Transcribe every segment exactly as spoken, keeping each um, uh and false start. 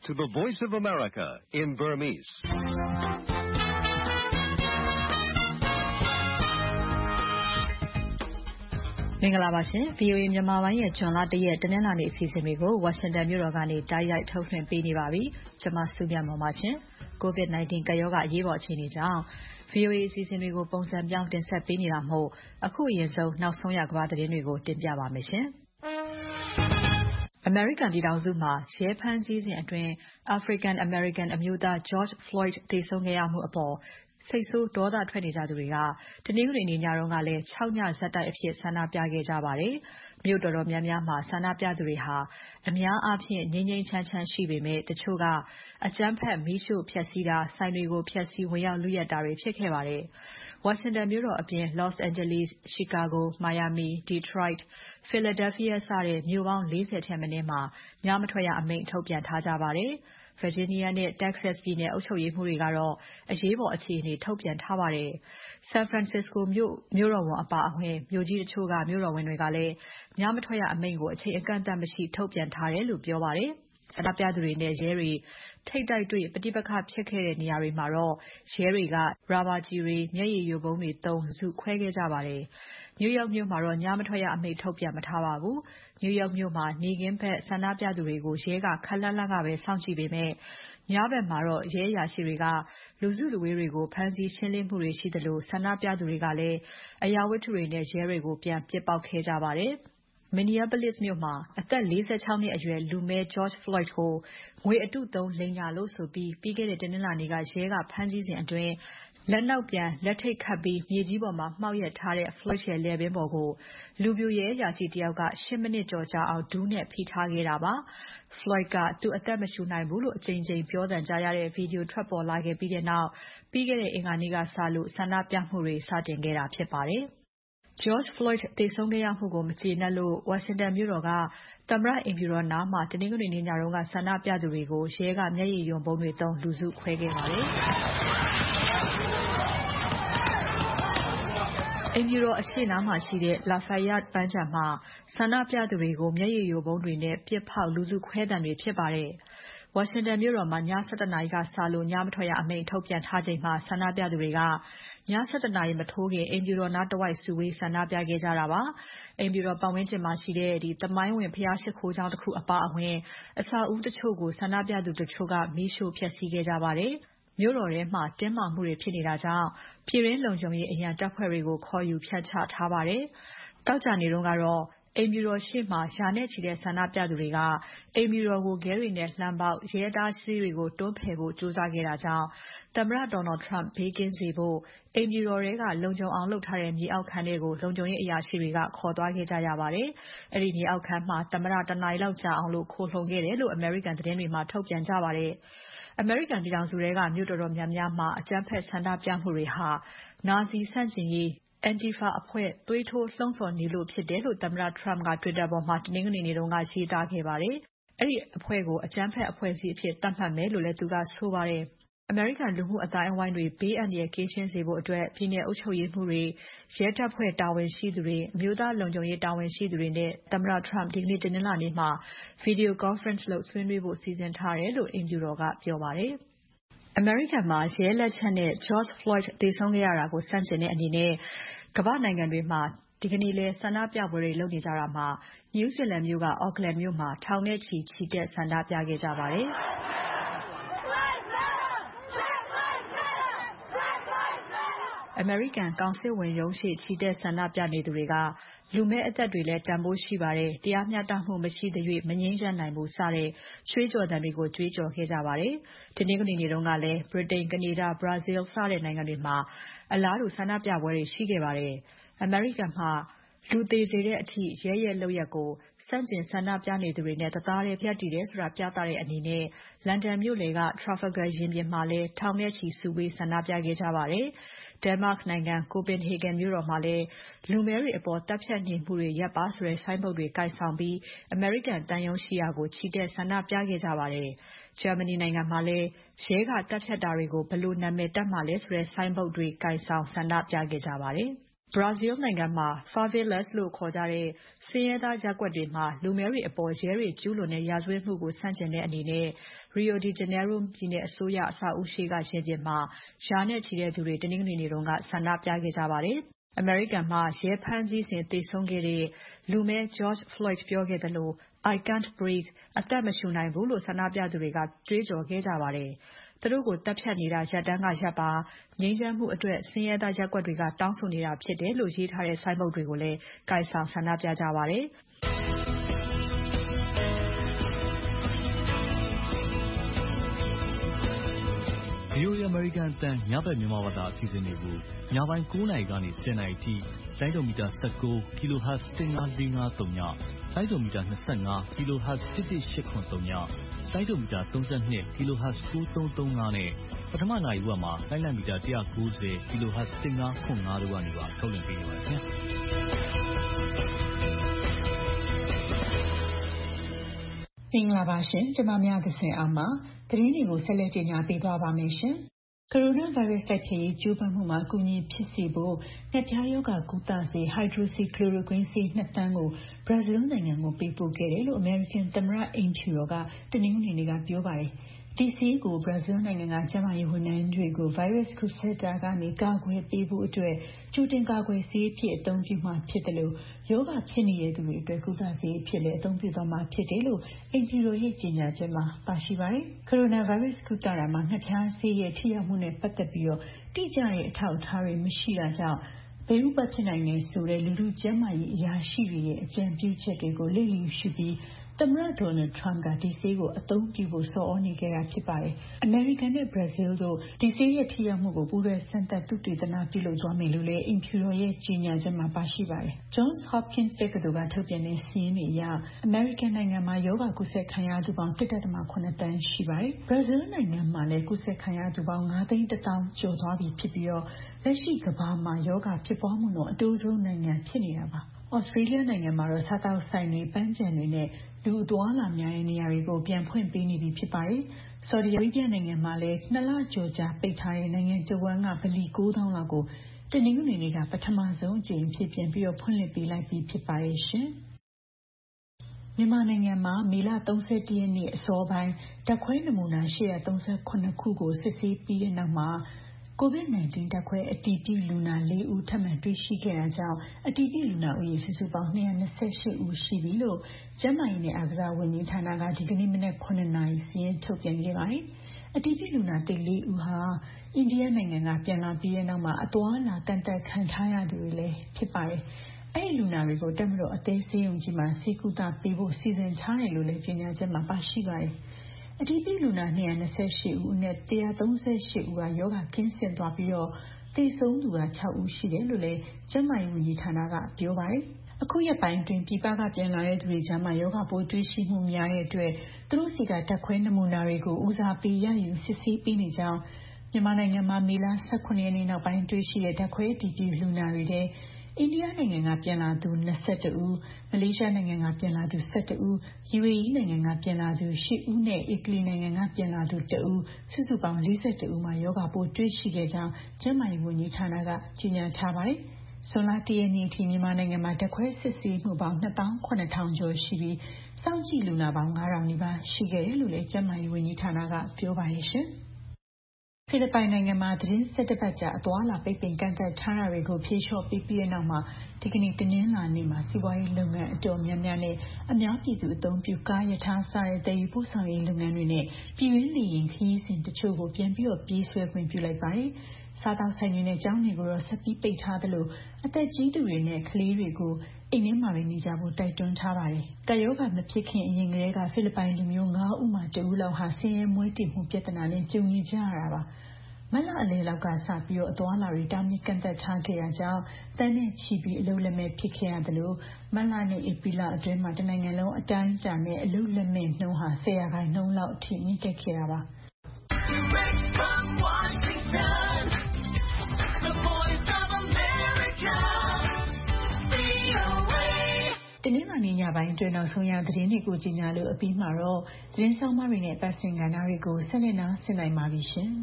to the Voice of America in Burmese. ။မင်္ဂလာပါရှင်။ V O A မြန်မာပိုင်းရဲ့ဂျွန်လတရက်တနင်္လာနေ့အစီအစဉ်တွေကို Washington မြို့တော်ကနေတိုက်ရိုက်ထုတ်လွှင့်ပေးနေပါပြီ။ကျွန်မစုမြတ်မွန်ပါရှင်။ COVID nineteen ကပ်ရောဂါအရေးပေါ်အခြေအနေကြောင့် V O A အစီအစဉ်တွေကိုပုံစံပြောင်းတင်ဆက်ပေးနေတာမို့အခုအရင်ဆုံးနောက်ဆုံးရကမ္ဘာသတင်းတွေကိုတင်ပြပါမယ်ရှင်။ အမေရိကန်ပြည်ထောင်စုမှာရဲဖမ်းဆီးစဉ်အတွင်း African American အမျိုးသား George Floyd သေဆုံးခဲ့ရမှုအပေါ်စိတ်ဆိုးဒေါသထွက်နေကြသူတွေကတနင်္ဂနွေနေ့ညတုန်းကလည်း၆ ညဆက်တိုက်အဖြစ်ဆန္ဒပြခဲ့ကြပါတယ်။မြို့တော်တော်များများမှာဆန္ဒပြသူတွေဟာအများအားဖြင့်ငြိမ်းငြိမ်းချမ်းချမ်းရှိပေမဲ့တချို့ကအကြမ်းဖက်မီးရှို့ဖျက်ဆီးတာဆိုင်တွေကိုဖျက်ဆီးဝင်ရောက်လုယက်တာတွေဖြစ်ခဲ့ပါတယ်။ Washington မြို့တော်အပြင် Los Angeles, Chicago, Miami, Detroit, Philadelphia စတဲ့မြို့ပေါင်း၄၀ ထက်မနည်းမှာညမထွက်ရအမိန့်ထုတ်ပြန်ထားကြပါတယ်။ Virginia နဲ့ Texas ပြည်နယ်အုပ်ချုပ်ရေးမှူးတွေကတော့အရေးပေါ်အခြေအနေထုတ်ပြန်ထားပါတယ်။ San Francisco မြို့မြို့တော်ဝန်အပါအဝင်မြို့ကြီးတချို့ကမြို့တော်ဝန်တွေကလည်းညမထွက်ရအမိန့်ကိုအချိန်အကန့်အသတ်မရှိထုတ်ပြန်ထားတယ်လို့ပြောပါတယ်။ဆန္ဒပြသူတွေနဲ့ရဲတွေထိပ်တိုက်တွေ့ပဋိပက္ခဖြစ်ခဲ့တဲ့နေရာတွေမှာတော့ရဲတွေက ရာဘာကျည်တွေမျက်ရည်ယိုဗုံးတွေသုံးလူစုခွဲခဲ့ကြပါတယ်။ New York မြို့မှာတော့ညမထွက်ရအမိန့်ထုတ်ပြန်မထားပါဘူး။ New York မြို့မှာနေ့ခင်းဘက်ဆန္ဒပြသူတွေကိုရဲကခပ်လှမ်းလှမ်းကပဲစောင့်ကြည့်ပေမဲ့ညဘက်မှာတော့ရဲအရာရှိတွေကလူစုလူဝေးတွေကိုဖမ်းဆီးရှင်းလင်းမှုတွေရှိသလိုဆန္ဒပြသူတွေကလည်းအရာဝတ္ထုတွေနဲ့ရဲတွေကိုပြန်ပစ်ပေါက်ခဲ့ကြပါတယ်။ Minneapolis မြို့မှာအသက်၄၆ နှစ်အရွယ်လူမည်း George Floyd ကိုငွေအတုသုံးလိမ်ညာလို့ဆိုပြီးပြီးခဲ့တဲ့တနင်္လာနေ့ကရဲကဖမ်းဆီးစဉ်အတွင်းလက်နောက်ပြန်လက်ထိပ်ခတ်ပြီးမြေကြီးပေါ်မှာမှောက်ရက်ထားတဲ့ Floyd ရဲ့လည်ပင်းပေါ်ကိုလူဖြူရဲအရာရှိတယောက်က၈ မိနစ်ကျော်ကြာအောင်ဒူးနဲ့ဖိထားခဲ့တာပါ။ Floyd ကသူအသက်မရှူနိုင်ဘူးလို့အကြိမ်ကြိမ်ပြောသံကြားရတဲ့ Video ထွက်ပေါ်လာခဲ့ပြီးနောက်ပြီးခဲ့တဲ့အင်္ဂါနေ့ကစလို့ဆန္ဒပြမှုတွေစတင်ခဲ့တာဖြစ်ပါတယ်။ George Floyd သေဆုံးခဲ့ရမှုကိုမကျေနပ်လို့ Washington မြို့တော်ကသမ္မတအိမ်ဖြူတော်နားမှာတနင်္ဂနွေနေ့ညကဆန္ဒပြသူတွေကိုရဲကမျက်ရည်ယိုဗုံးတွေသုံးလူစုခွဲခဲ့ပါတယ်။အိမ်ဖြူတော်အရှေ့နားမှာရှိတဲ့ Lafayette ပန်းခြံမှာဆန္ဒပြသူတွေကိုမျက်ရည်ယိုဗုံးတွေနဲ့ပစ်ဖောက်လူစုခွဲသံတွေဖြစ်ပါတယ်။ Washington မြို့တော်မှာည ၁၁ နာရီကစလို့ညမထွက်ရအမိန့်ထုတ်ပြန်ထားချိန်မှာဆန္ဒပြသူတွေကည ၁၁ နာရီမထိုးခင်အိမ်ဖြူတော်နားတဝိုက်စုဝေးဆန္ဒပြခဲ့ကြတာပါ။ အိမ်ဖြူတော်ပတ်ဝန်းကျင်မှာရှိတဲ့သမိုင်းဝင်ဘုရားရှိခိုးကျောင်းတခုအပါအဝင်အဆောက်အဦးတချို့ကိုဆန္ဒပြသူတချို့ကမီးရှို့ဖျက်ဆီးခဲ့ကြပါတယ်။ မြို့တော်ထဲမှာတင်းမာမှုတွေဖြစ်နေတာကြောင့်ပြည်တွင်းလုံခြုံရေးအရန်တပ်ဖွဲ့တွေကိုခေါ်ယူဖြန့်ချထားပါတယ်။ သောကြာနေ့တုန်းကတော့အိမ်ဖြူတော်ရှေ့မှာရာနဲ့ချီတဲ့ဆန္ဒပြသူတွေကအိမ်ဖြူတော်ကိုခဲတွေနဲ့လှမ်းပေါက်ရဲအတားအဆီးတွေကိုတွန်းဖယ်ဖို့ကြိုးစားခဲ့တာကြောင့်သမ္မတ Donald Trump ဘေးကင်းစေဖို့အိမ်ဖြူတော်ထဲကလုံခြုံအောင်လုပ်ထားတဲ့မြေအောက်ခန်းထဲကိုလုံခြုံရေးအရာရှိတွေကခေါ်သွားခဲ့ကြရပါတယ်။ အဲဒီမြေအောက်ခန်းမှာသမ္မတတနာရီလောက်ကြာအောင်ခိုလှုံခဲ့တယ်လို့အမေရိကန်သတင်းတွေမှာထုတ်ပြန်ကြပါတယ်။ အမေရိကန်ပြည်ထောင်စုထဲကမြို့တော်တော်များများမှာအကြမ်းဖက်ဆန္ဒပြမှုတွေဟာနာဇီဆန့်ကျင်ရေး Antifa အဖွဲ့သွေးထိုးလှုံ့ဆော်နေလို့ဖြစ်တယ်လို့သမ္မတ Trump က Twitter ပေါ်မှာတနင်္ဂနွေနေ့ကရေးသားခဲ့ပါတယ်။ အဲဒီအဖွဲ့ကိုအကြမ်းဖက်အဖွဲ့အစည်းအဖြစ်သတ်မှတ်မယ်လို့လည်းသူကဆိုပါတယ်။ အမေရိကန်လူမှုအသိုင်းအဝိုင်းတွေဘေးအန္တရာယ်ကင်းရှင်းစေဖို့ပြည်နယ်အုပ်ချုပ်ရေးမှူးတွေရဲတပ်ဖွဲ့တာဝန်ရှိသူတွေအမျိုးသားလုံခြုံရေးတာဝန်ရှိသူတွေနဲ့သမ္မတ Trump ဒီနေ့တနင်္လာနေ့မှာ Video Conference လုပ်ဆွေးနွေးဖို့စီစဉ်ထားတယ်လို့အိမ်ဖြူတော်ကပြောပါတယ်။ အမေရိကန်မှာရဲလက်ချက်နဲ့ George Floyd သေဆုံးခဲ့ရတာကိုဆန့်ကျင်တဲ့အနေနဲ့ကမ္ဘာ့နိုင်ငံတွေမှာဒီကနေ့လည်းဆန္ဒပြပွဲတွေလုပ်နေကြတာမှာ New Zealand မြို့က Auckland မြို့မှာထောင်နဲ့ချီချီတက်ဆန္ဒပြခဲ့ကြပါတယ်။ အမေရိကန်ကောင်စစ်ဝန်ရုံးရှေ့ချီတက်ဆန္ဒပြနေသူတွေကလူမည်းအသက်တွေလည်းတန်ဖိုးရှိပါတယ်။တရားမျှတမှုမရှိသရွေ့မငြိမ်းချမ်းနိုင်ဘူးစတဲ့ကြွေးကြော်သံတွေကိုကြွေးကြော်ခဲ့ကြပါတယ်။တနင်္ဂနွေနေ့တုန်းကလည်း ဗြိတိန်၊ ကနေဒါ၊ Brazil စတဲ့နိုင်ငံတွေမှာအလားတူဆန္ဒပြပွဲတွေရှိခဲ့ပါတယ်။ အမေရိကန်မှာလူသေစေတဲ့အထိရဲရဲ့လုပ်ရပ်ကိုဆန့်ကျင်ဆန္ဒပြနေသူတွေနဲ့တသားတည်းရပ်တည်တယ်ဆိုတာပြသတဲ့အနေနဲ့လန်ဒန်မြို့လယ်က Trafalgar ရင်ပြင်မှာလည်းထောင်နဲ့ချီစုဝေးဆန္ဒပြခဲ့ကြပါတယ်။ Denmark နိုင်ငံ Copenhagen မြို့တော်မှာလည်းလူမည်းတွေအပေါ်သတ်ဖြတ်နေမှုတွေရပ်ပါဆိုတဲ့ဆိုင်းဘုတ်တွေကိုင်ဆောင်ပြီးအမေရိကန်သံရုံးရှိရာကိုချီတက်ဆန္ဒပြခဲ့ကြပါတယ်။ Germany နိုင်ငံမှာလည်းရဲကသတ်ဖြတ်တာတွေကိုဘယ်လိုနာမည်တပ်မှာလဲဆိုတဲ့ဆိုင်းဘုတ်တွေကိုင်ဆောင်ဆန္ဒပြခဲ့ကြပါတယ်။ Brazil နိုင်ငံမှာ favelas လို့ခေါ်ကြတဲ့ဆင်းရဲသားရပ်ကွက်တွေမှာလူမည်းတွေအပေါ်ရဲတွေကျူးလွန်တဲ့ရာဇဝတ်မှုကိုဆန့်ကျင်တဲ့အနေနဲ့ Rio de Janeiro ပြည်နယ်အစိုးရအဆောက်အဦးရှေ့ကရင်ပြင်မှာ ရာနဲ့ချီတဲ့သူတွေတနင်္ဂနွေနေ့ကဆန္ဒပြခဲ့ကြပါတယ်။ အမေရိကန်မှာရဲဖမ်းဆီးစဉ်သေဆုံးခဲ့တဲ့လူမည်း George Floyd ပြောခဲ့သလို I can't breathe အသက်မရှူနိုင်ဘူးလို့ဆန္ဒပြသူတွေကကြွေးကြော်ခဲ့ကြပါတယ်။ သူတို့ကိုသတ်ဖြတ်နေတာရပ်တန်းကရပ်ပါ။ ငြိမ်းချမ်းမှုအတွက်ဆင်းရဲသားရပ်ကွက်တွေကတောင်းဆိုနေတာဖြစ်တယ်လို့ရေးထားတဲ့ဆိုင်းဘုတ်တွေကိုလည်းကိုင်ဆောင်ဆန္ဒပြကြပါတယ်။ဗွီအိုအေ American အသံညဘက်မြန်မာဘာသာအစီအစဉ်တွေကိုညပိုင်း၉နာရီကနေ၁၀နာရီထိလိုင်းဒိုမီတာ၁၉ kilohertz တစ်ငါးလေးငါးသုံးညလိုင်းဒိုမီတာ၂၅ kilohertz တစ်တစ်ရှစ်ခွန်သုံးညလိုင်းဒိုမီတာ၃၂ kilohertz ကိုးသုံးသုံးငါးနဲ့ပထမနာရီဝက်မှာလိုင်းလံမီတာ၁၉၀ kilohertz တစ်ငါးခွန်ငါးတို့ကနေပါထုတ်လွှင့်ပေးနေပါတယ်ခင်ဗျာမင်္ဂလာပါရှင်ကျွန်မများသဇင်အောင်ပါသတင်းတွေကိုဆက်လက်ကြေညာပေးသွားပါမယ်ရှင်ကိုရိုနာဗိုင်းရပ်စ်တိုက်ဖျက်ရေးကြိုးပမ်းမှုမှာအကူအညီဖြစ်စေဖို့ငှက်ဖျားရောဂါကုသဆေး hydroxychloroquine ဆေးနှစ်သန်းကိုဘရာဇီးနိုင်ငံကိုပေးပို့ခဲ့တယ်လို့အမေရိကန်သမ္မတအိမ်ဖြူတော်ကတနင်္ဂနွေနေ့ကပြောပါတယ်ဒီဆေးကိုဘရာဇီးနိုင်ငံကကျန်းမာရေးဝန်ထမ်းတွေကိုဗိုင်းရပ်စ်ကူးစက်တာကနေကာကွယ်ပေးဖို့အတွက်ကြိုတင်ကာကွယ်ဆေးအဖြစ်အသုံးပြုမှာဖြစ်တယ်လို့ယောဂဖြစ်နေတဲ့သူတွေအတွက်ကုသဆေးအဖြစ်လည်းအသုံးပြုသွားမှာဖြစ်တယ်လို့အိမ်ဖြူတော်ရဲ့ကြေညာချက်မှာပါရှိပါတယ်ကိုရိုနာဗိုင်းရပ်စ်ကုသတာမှာငှက်ဖျားဆေးရဲ့ထိရောက်မှုနဲ့ပတ်သက်ပြီးတော့တိကျတဲ့အထောက်အထားတွေမရှိတာကြောင့်ဘေးဥပတ်ဖြစ်နိုင်တယ်ဆိုတဲ့လူလူကျန်းမာရေးအရာရှိတွေရဲ့အကြံပြုချက်တွေကိုလစ်လျူရှုပြီးသမ္မတဒေါ်နယ်ထရမ့်ကဒီဆေးကိုအသုံးပြုဖို့ဆော်ဩနေခဲ့တာဖြစ်ပါတယ်။အမေရိကန်နဲ့ဘရာဇီးတို့ဒီဆေးရဲ့ထိရောက်မှုကိုပူးတွဲစမ်းသပ်သုတေသနပြုလုပ်သွားမယ်လို့လည်းအိမ်ဖြူတော်ရဲ့ကြေညာချက်မှာပါရှိပါတယ်။ Johns Hopkins တက္ကသိုလ်ကထုတ်ပြန်တဲ့စာရင်းတွေအရအမေရိကန်နိုင်ငံမှာရောဂါကူးစက်ခံရသူပေါင်း တစ်ဒသမ ခုနှစ်သန်းရှိပါတယ်။ဘရာဇီးနိုင်ငံမှာလည်းကူးစက်ခံရသူပေါင်း ငါးသိန်းတစ်သောင်းကျော်သွားပြီဖြစ်ပြီးတော့လက်ရှိကမ္ဘာမှာရောဂါဖြစ်ပွားမှုနှုန်းအတိုးဆုံးနိုင်ငံဖြစ်နေတာပါ။ Australia နိုင်ငံမှာတော့စားသောက်ဆိုင်တွေပန်းခြံတွေနဲ့လူအသွားအလာများတဲ့နေရာတွေကိုပြန်ဖွင့်ပေးနေပြီဖြစ်ပါတယ်။ Saudi Arabia နိုင်ငံမှာလည်းနှစ်လကျော်ကြာပိတ်ထားတဲ့နိုင်ငံတစ်ဝန်းကဗလီကိုးသောင်းလောက်ကိုတနင်္ဂနွေနေ့ကပထမဆုံးအကြိမ်အဖြစ်ပြန်ပြီးတော့ဖွင့်လှစ်ပေးလိုက်ပြီဖြစ်ပါတယ်ရှင်။မြန်မာနိုင်ငံမှာမေလ၃၁ရက်နေ့အစောပိုင်းဓာတ်ခွဲနမူနာ၈၃၇ခုကိုစစ်ဆေးပြီးတဲ့နောက်မှာကိုဗစ် ၁၉ ဓာတ်ခွဲအတည်ပြုလူနာလေးဦးထပ်မံတွေ့ရှိခဲ့တာကြောင့်အတည်ပြုလူနာဦးရေစုစုပေါင်း၂၂၈ဦးရှိပြီလို့ကျန်းမာရေးနဲ့အားကစားဝန်ကြီးဌာနကဒီကနေ့မနက်ခုနှစ်နာရီစာရင်းထုတ်ပြန်ခဲ့ပါတယ်။အတည်ပြုလူနာသစ်လေးဦးဟာအိန္ဒိယနိုင်ငံကပြန်လာပြီးတဲ့နောက်မှာအသွားအလာကန့်သတ်ခံထားရသူတွေလည်းဖြစ်ပါတယ်။အဲဒီလူနာတွေကိုတက်မတော်အသေးဆေးရုံကြီးမှာဆေးကုသပေးဖို့စီစဉ်ထားတယ်လို့လည်းကြေညာချက်မှာပါရှိပါတယ်။အတည်ပြုလူနာ၂၂၈ဦးအနက်၁၃၈ဦးကယောဂကင်းစင်သွားပြီးတော့သေဆုံးသူက၆ဦးရှိတယ်လို့လည်းကျန်းမာရေးဝန်ကြီးဌာနကပြောပါတယ်။အခုရက်ပိုင်းတွင်ပြည်ပကပြန်လာတဲ့သူတွေကြားမှာယောဂပိုးတွေ့ရှိမှုများတဲ့အတွက်သူတို့စီကဓာတ်ခွဲနမူနာတွေကိုဦးစားပေးရယူစစ်ဆေးပေးနေကြောင်းမြန်မာနိုင်ငံမှာမေလ၁၇ရက်နေ့နောက်ပိုင်းတွေ့ရှိတဲ့ဓာတ်ခွဲအတည်ပြုလူနာတွေထဲအိန္ဒိယနိုင်ငံကပြန်လာသူ၂၁ဦးမလေးရှားနိုင်ငံကပြန်လာသူ၁၁ဦး ယူအေအီး နိုင်ငံကပြန်လာသူ၈ဦးနဲ့အီတလီနိုင်ငံကပြန်လာသူတစ်ဦးစုစုပေါင်း၄၁ဦးမှာယောဂပိုးတွေ့ရှိခဲ့ကြောင်းကျန်းမာရေးဝန်ကြီးဌာနကကြေညာထားပါတယ်။ဇွန်လ၁ရက်နေ့အထိမြန်မာနိုင်ငံမှာဓာတ်ခွဲစစ်ဆေးမှုပေါင်းနှစ်သောင်းခုနှစ်ထောင်ကျော်ရှိပြီးစောင့်ကြည့်လူနာပေါင်းငါးထောင်နီးပါးရှိခဲ့တယ်လို့လည်းကျန်းမာရေးဝန်ကြီးဌာနကပြောပါတယ်ရှင်။ဖိလစ်ပိုင်နိုင်ငံမှာသတင်း၁၁ပတ်ကြာအသွားအလာပိတ်ပင်ကန့်သတ်ထားတာတွေကိုဖြေလျှော့ပေးပြီးတဲ့နောက်မှာဒီကနေ့တနင်္လာနေ့မှာစီးပွားရေးလုပ်ငန်းအတော်များများနဲ့အများပြည်သူအသုံးပြုကားရထားစတဲ့သယ်ယူပို့ဆောင်ရေးလုပ်ငန်းတွေနဲ့ပြည်တွင်းလေယာဉ်ခရီးစဉ်တချို့ကိုပြန်ပြီးတော့ပြေးဆွဲခွင့်ပြုလိုက်ပါတယ်။စားသောက်ဆိုင်တွေနဲ့ကျောင်းတွေကိုတော့ဆက်ပြီးပိတ်ထားသလိုအသက်ကြီးသူတွေနဲ့ကလေးတွေကိုအိမ်ထဲမှာပဲနေကြဖို့တိုက်တွန်းထားပါတယ်။ကာရောဂါမဖြစ်ခင်အရင်ကတည်းကဖိလစ်ပိုင်လူမျိုးငါးဦးမှာတဦးလောက်ဟာဆင်းရဲမွဲတေမှုပြဿနာနဲ့ကြုံနေကြရတာပါ။မတ်လအလယ်လောက်ကစပြီးတော့အသွားအလာတွေတားမြစ်ကန့်သတ်ထားခဲ့တာကြောင့်တန်းနဲ့ချီပြီးအလုပ်လက်မဲ့ဖြစ်ခဲ့ရတယ်လို့မတ်လနဲ့ဧပြီလအတွင်းမှာတနိုင်ငံလုံးအတိုင်းအတာနဲ့အလုပ်လက်မဲ့နှုန်းဟာဆယ်ရာခိုင်နှုန်းလောက်အထိမြင့်တက်ခဲ့တာပါ။တနင်္လာနေ့ညပိုင်းအတွင်းနောက်ဆုံးရသတင်းတွေကိုကြီးညာလို့အပြီးမှာတော့သတင်းဆောင်မတွေနဲ့ပတ်စင်ကဏ္ဍတွေကိုဆက်လက်နားဆင်နိုင်ပါပြီရှင်။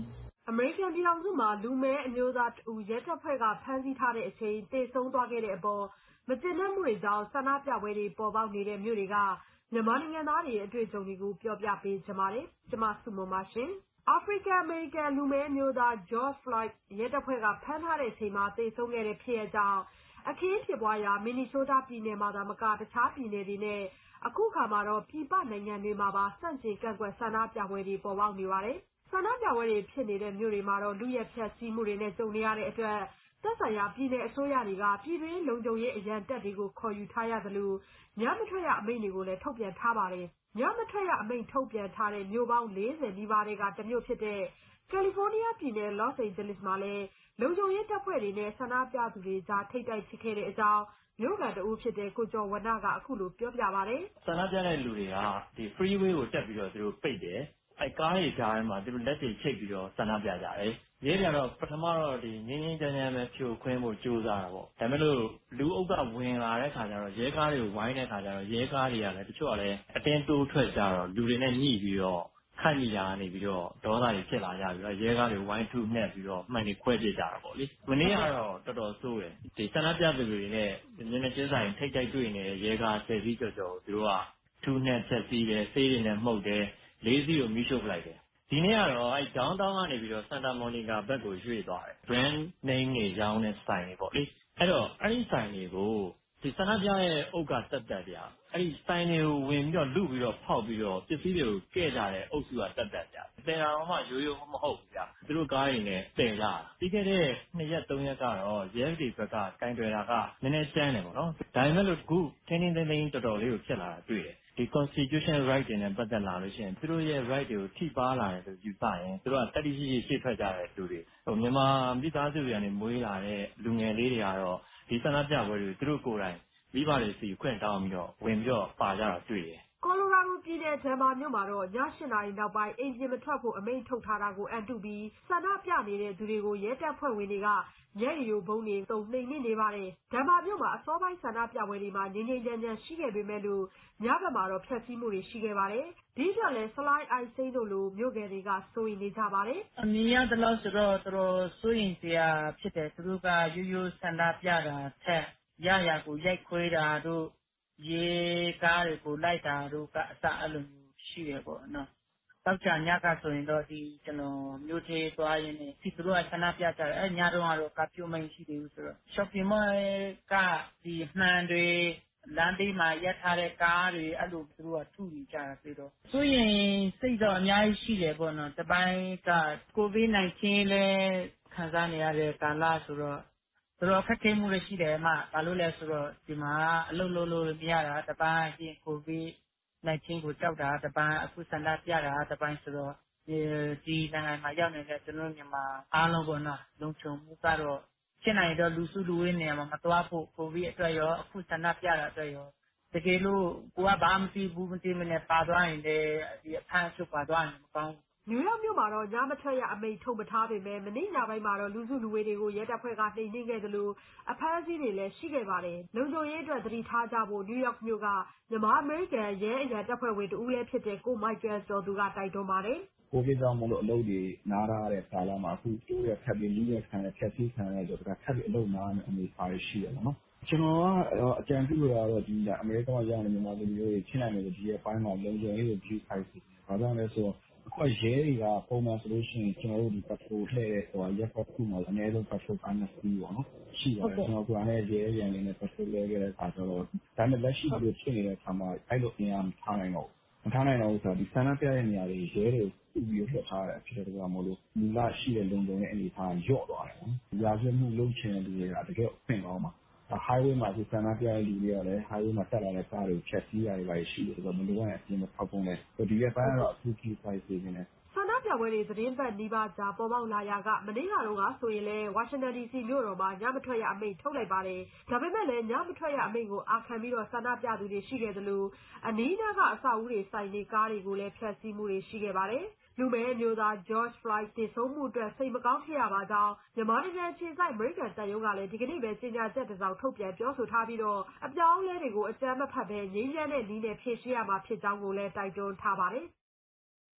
အမေရိကန်ပြည်ထောင်စုမှာလူမည်းအမျိုးသားတဦးရဲတပ်ဖွဲ့ကဖမ်းဆီးထားတဲ့အချိန်သေဆုံးသွားခဲ့တဲ့အပေါ်မကျေနပ်မှုတွေကြောင့်ဆန္ဒပြပွဲတွေပေါ်ပေါက်နေတဲ့မြို့တွေကမြန်မာနိုင်ငံသားတွေရဲ့အတွေ့အကြုံတွေကိုပြောပြပေးချင်ပါတယ်။ကျွန်မစုမပါရှင်။ အာဖရိကန်အမေရိကန်လူမည်းအမျိုးသား George Floyd ရဲတပ်ဖွဲ့ကဖမ်းထားတဲ့အချိန်မှာသေဆုံးခဲ့တဲ့ဖြစ်ရပ်ကြောင့်အခင်းဖြစ်ပွားရာမင်နီဆိုးတားပြည်နယ်မှာသာမကတခြားပြည်နယ်တွေနဲ့အခုခါမှာတော့ပြည်ပနိုင်ငံတွေမှာပါစန့်ကျင်ကန့်ကွက်ဆန္ဒပြပွဲတွေပေါ်ပေါက်နေပါတယ်။ဆန္ဒပြပွဲတွေဖြစ်နေတဲ့မြို့တွေမှာတော့လူရဲဖျက်ဆီးမှုတွေနဲ့ကြုံနေရတဲ့အတွက်သက်ဆိုင်ရာပြည်နယ်အစိုးရတွေကပြည်တွင်းလုံခြုံရေးအရန်တပ်တွေကိုခေါ်ယူထားရသလိုညမထွက်ရအမိန့်တွေကိုလည်းထုတ်ပြန်ထားပါတယ်။ညမထွက်ရအမိန့်ထုတ်ပြန်ထားတဲ့မြို့ပေါင်း၄၀နီးပါးတွေကတမြို့ဖြစ်တဲ့ကယ်လီဖိုးနီးယားပြည်နယ်လော့စ်အိန်ဂျလိစ်မှာလည်းလုံခြုံရေးတပ်ဖွဲ့တွေနဲ့ဆန္ဒပြသူတွေကြားထိပ်တိုက်ဖြစ်ခဲ့တဲ့အကြောင်းမြို့ကန်တဦးဖြစ်တဲ့ကိုကျော်ဝဏ္ဏကအခုလိုပြောပြပါတယ်။ဆန္ဒပြတဲ့လူတွေကဒီ freeway ကိုတက်ပြီးတော့သူတို့ပိတ်တယ်။အဲကားတွေကြားထဲမှာသူတို့လက်တွေချိတ်ပြီးတော့ဆန္ဒပြကြတယ်။ရဲတွေကတော့ပထမတော့ဒီငင်းငင်းကြမ်းကြမ်းပဲဖြိုခွင်းဖို့ကြိုးစားတာပေါ့။ဒါပေမဲ့လို့လူအုပ်ကဝင်လာတဲ့ခါကျတော့ရဲကားတွေကိုဝိုင်းတဲ့ခါကျတော့ရဲကားတွေကလည်းတချို့ကလည်းအတင်းတိုးထွက်ကြတော့လူတွေနဲ့ညှိပြီးတော့ခန့်ညီလာနေပြီးတော့ဒေါသတွေဖြစ်လာကြပြီးတော့ရဲကားတွေဝိုင်းထုနှက်ပြီးတော့မှန်တွေခွဲပစ်ကြတာပေါ့လေ။မနေ့ကတော့တော်တော်ဆိုးတယ်။ဒီဆန္ဒပြသူတွေနဲ့နည်းနည်းချင်းဆိုင်ထိတ်တိုက်တွေ့နေတဲ့ရဲကားဆယ်စီးကျော်ကျော်သူတို့ကထုနှက်ချက်စီးတယ်ဆေးတွေနဲ့မှုတ်တယ်လေးစီးကိုမိရှုပ်လိုက်တယ်။ဒီနေ့ကတော့အဲ downtown ကနေပြီးတော့ Santa Monica ဘက်ကိုရွှေ့သွားတယ်။ brand name တွေရောင်းတဲ့ဆိုင်တွေပေါ့လေ။အဲ့တော့အဲ့ဒီဆိုင်တွေကိုဒီဆန္ဒပြရဲ့အုပ်ကတက်တက်ပြအဲ့ဒီဆိုင်တွေကိုဝင်ပြီးတော့လူပြီးတော့ဖောက်ပြီးတော့ပစ္စည်းတွေကိုကဲ့ကြတဲ့အုပ်စုကတက်တက်ပြတင်တာတော့မှရိုးရိုးမဟုတ်ဘူးဗျသူတို့ကားတွေနဲ့တင်လာပြီးခဲ့တဲ့နှစ်ရက်သုံးရက်ကတော့ရဲတွေဘက်ကကင်တွယ်တာကနည်းနည်းကျန်းတယ်ပေါ့နော်ဒါပေမဲ့လို့အခုထင်းထင်းသိမ်းသိမ်းတော်တော်လေးကိုဖြစ်လာတာတွေ့တယ်ဒီ constitution right တွေနဲ့ပတ်သက်လာလို့ရှိရင်သူတို့ရဲ့ right တွေကိုထိပါလာတယ်လို့ယူဆရင်သူတို့ကတတိရှိရှိရှေ့ထွက်ကြတဲ့လူတွေဟိုမြန်မာမိသားစုတွေကနေမွေးလာတဲ့လူငယ်လေးတွေကတော့ဒီဆန္ဒပြပွဲတွေသူတို့ကိုယ်တိုင်မိဘတွေစီခွင့်တောင်းပြီးတော့ဝင်ပြီးတော့ပါကြတာတွေ့တယ်။ကော်လိုရာဒိုပြည်နယ်ဒန်ဗာမြို့မှာတော့ည၈နာရီနောက်ပိုင်းအိမ်ပြင်မထွက်ဖို့အမိန့်ထုတ်ထားတာကိုအန်တုပြီးဆန္ဒပြနေတဲ့သူတွေကိုရဲတပ်ဖွဲ့ဝင်တွေကမျက်ရည်ယိုဗုံးတွေသုံးနှိမ်နင်းနေပါတယ်။ဒန်ဗာမြို့မှာအစောပိုင်းဆန္ဒပြပွဲတွေမှာငြိမ်းငြိမ်းချမ်းချမ်းရှိခဲ့ပေမဲ့လို့ညဘက်မှာတော့ဖျက်ဆီးမှုတွေရှိခဲ့ပါတယ်။ဒီအတွက်လည်းဆလိုင်းအိုက်စိမ်းတို့လိုမြို့ငယ်တွေကစိုးရိမ်နေကြပါတယ်။အမြင်ရတဲ့လို့ဆိုတော့သူတို့စိုးရိမ်စရာဖြစ်တယ်သူတို့ကရိုးရိုးဆန္ဒပြတာထက်ရရကိုရိုက်ခွဲတာတို့ရေကားတွေကိုလိုက်တာတို့ကအစအဲ့လိုမျိုးရှိရပေါ့နော်တောက်ချာညကဆိုရင်တော့ဒီကျွန်တော်မြို့သေးသွားရင်းနဲ့ဒီသူတို့ကဆန္ဒပြကြတယ်အဲ့ညတော့ကတော့ကပြိုမိန်ရှိသေးဘူးဆိုတော့ shopping mall ကဒီမှန်တွေလမ်းဘေးမှာရပ်ထားတဲ့ကားတွေအဲ့လိုသူတို့ကထုယူကြတာပြီးတော့ဆိုရင်စိတ်တော့အများကြီးရှိတယ်ပေါ့နော်တပိုင်းက covid nineteen လဲခံစားနေရတဲ့ကာလဆိုတော့သူတို့ခက်ခဲမှုတွေရှိတယ်မှဘာလို့လဲဆိုတော့ဒီမှာအလုပ်လုပ်လို့မရတာတပိုင်းပြင် covid nineteen ကိုကြောက်တာတပိုင်းအခုဆန္ဒပြတာတပိုင်းဆိုတော့ဒီနိုင်ငံမှာရောက်နေတဲ့ကျွန်တော်မြန်မာအားလုံးပေါ့နော်လုံခြုံမှုကတော့ရှင်းနိုင်တော့လူစုလူဝေးနေမှာမသွားဖို့ covid အတွက်ရောအခုဆန္ဒပြတာအတွက်ရောတကယ်လို့ကိုကဘာမှမသိဘူးမသိမနဲ့ပါသွားရင်လည်းဒီအဖမ်းချုပ်ပါသွားရင်မကောင်းနယူးယောက်မြို့မှာတော့ညမထွက်ရအမိန့်ထုတ်မထားပေမဲ့မနေ့ညပိုင်းမှာတော့လူစုလူဝေးတွေကိုရဲတပ်ဖွဲ့ကနှိမ်နင်းခဲ့သလိုအဖမ်းအဆီးတွေလည်းရှိခဲ့ပါတယ်။လုံခြုံရေးအတွက်သတိထားကြဖို့နယူးယောက်မြို့ကမြန်မာအမေရိကန်ရဲအရာတပ်ဖွဲ့ဝင်တဦးလည်းဖြစ်တဲ့ကိုမိုက်ကယ်ကျော်သူကတိုက်တွန်းပါတယ်။ကိုဗစ်ကြောင့်မလို့အလုပ်တွေနားရတဲ့ကာလမှာအခုတိုးရဖက်ပြီးလူရခံတဲ့ဖြတ်စည်းခံရတဲ့ဆိုတာထပ်ပြီးအလုပ်နားမယ့်အနေအထားရှိရပါတော့။ကျွန်တော်ကအကြံပြုရတော့ဒီအမေရိကန်မှာရောက်နေမြန်မာလူမျိုးတွေချင်းနိုင်တယ်ဒီရဲ့ပိုင်းမှာလုံခြုံရေးကို view ခိုင်းစီ။ဘာကြောင့်လဲဆိုတော့အခုရဲတွေကပုံမှန်ဆိုလို့ရှိရင်ကျွန်တော်တို့ဒီ patrol လှည့်တဲ့ဟိုရက်ပတ်ခုမှာအနည်းဆုံး patrol ကနှစ်စီးပေါ့နော်ရှိပါတယ်ကျွန်တော်ကလည်းရဲရန်နေနဲ့ patrol လဲခဲ့တဲ့အခါကျတော့ဒါနဲ့လက်ရှိလိုဖြစ်နေတဲ့အခါမှာအဲ့လိုအင်အားမထားနိုင်တော့မထားနိုင်တော့ဆိုတော့ဒီဆန္ဒပြတဲ့နေရာတွေရဲတွေပြုပြီးလှည့်ထားတယ်ဖြစ်တဲ့ကောင်မလို့မူလရှိတဲ့လုံခြုံတဲ့အနေအထားညော့သွားတယ်နော်ရာဇဝတ်မှုလုပ်ချင်တဲ့လူတွေကတကယ်အခွင့်ကောင်းပါhighway မှာဒီဆန္ဒပြတဲ့လူတွေကလည်း highway မှာတက်လာတဲ့ကားတွေကိုဖြတ်စီးရတယ်ပါရှိတယ်ဆိုတော့မလိုအပ်အပြင်မဖောက်ပုံနဲ့ဒီရက်ပိုင်းကတော့အထူးကြီးဖိုက်စီနေတယ်ဆန္ဒပြပွဲတွေသတင်းပတ်နီးပါးကြာပေါ်ပေါက်လာရာကမနေ့ကတော့ကဆိုရင်လည်းဝါရှင်တန်ဒီစီမြို့တော်မှာညမထွက်ရအမိန့်ထုတ်လိုက်ပါတယ်။ဒါပေမဲ့လည်းညမထွက်ရအမိန့်ကိုအာခံပြီးတော့ဆန္ဒပြသူတွေရှိခဲ့သလိုအနီးနားကအဆောက်အဦတွေဆိုင်နေကားတွေကိုလည်းဖျက်ဆီးမှုတွေရှိခဲ့ပါတယ်။လူမဲအမျိုးသား George Floyd သေဆုံးမှုအတွက်စိတ်မကောင်းဖြစ်ရပါကြောင်းမြန်မာနိုင်ငံခြေဆိုင်အမေရိကန်တပ်ရုံးကလည်းဒီကနေ့ပဲကြေညာချက်တစ်စောင်ထုတ်ပြန်ပြောဆိုထားပြီးတော့အပြောင်းအလဲတွေကိုအကြမ်းမဖက်ပဲငြိမ်းချမ်းတဲ့နည်းနဲ့ဖြေရှင်းရမှာဖြစ်ကြောင်းကိုလည်းတိုက်တွန်းထားပါတယ်။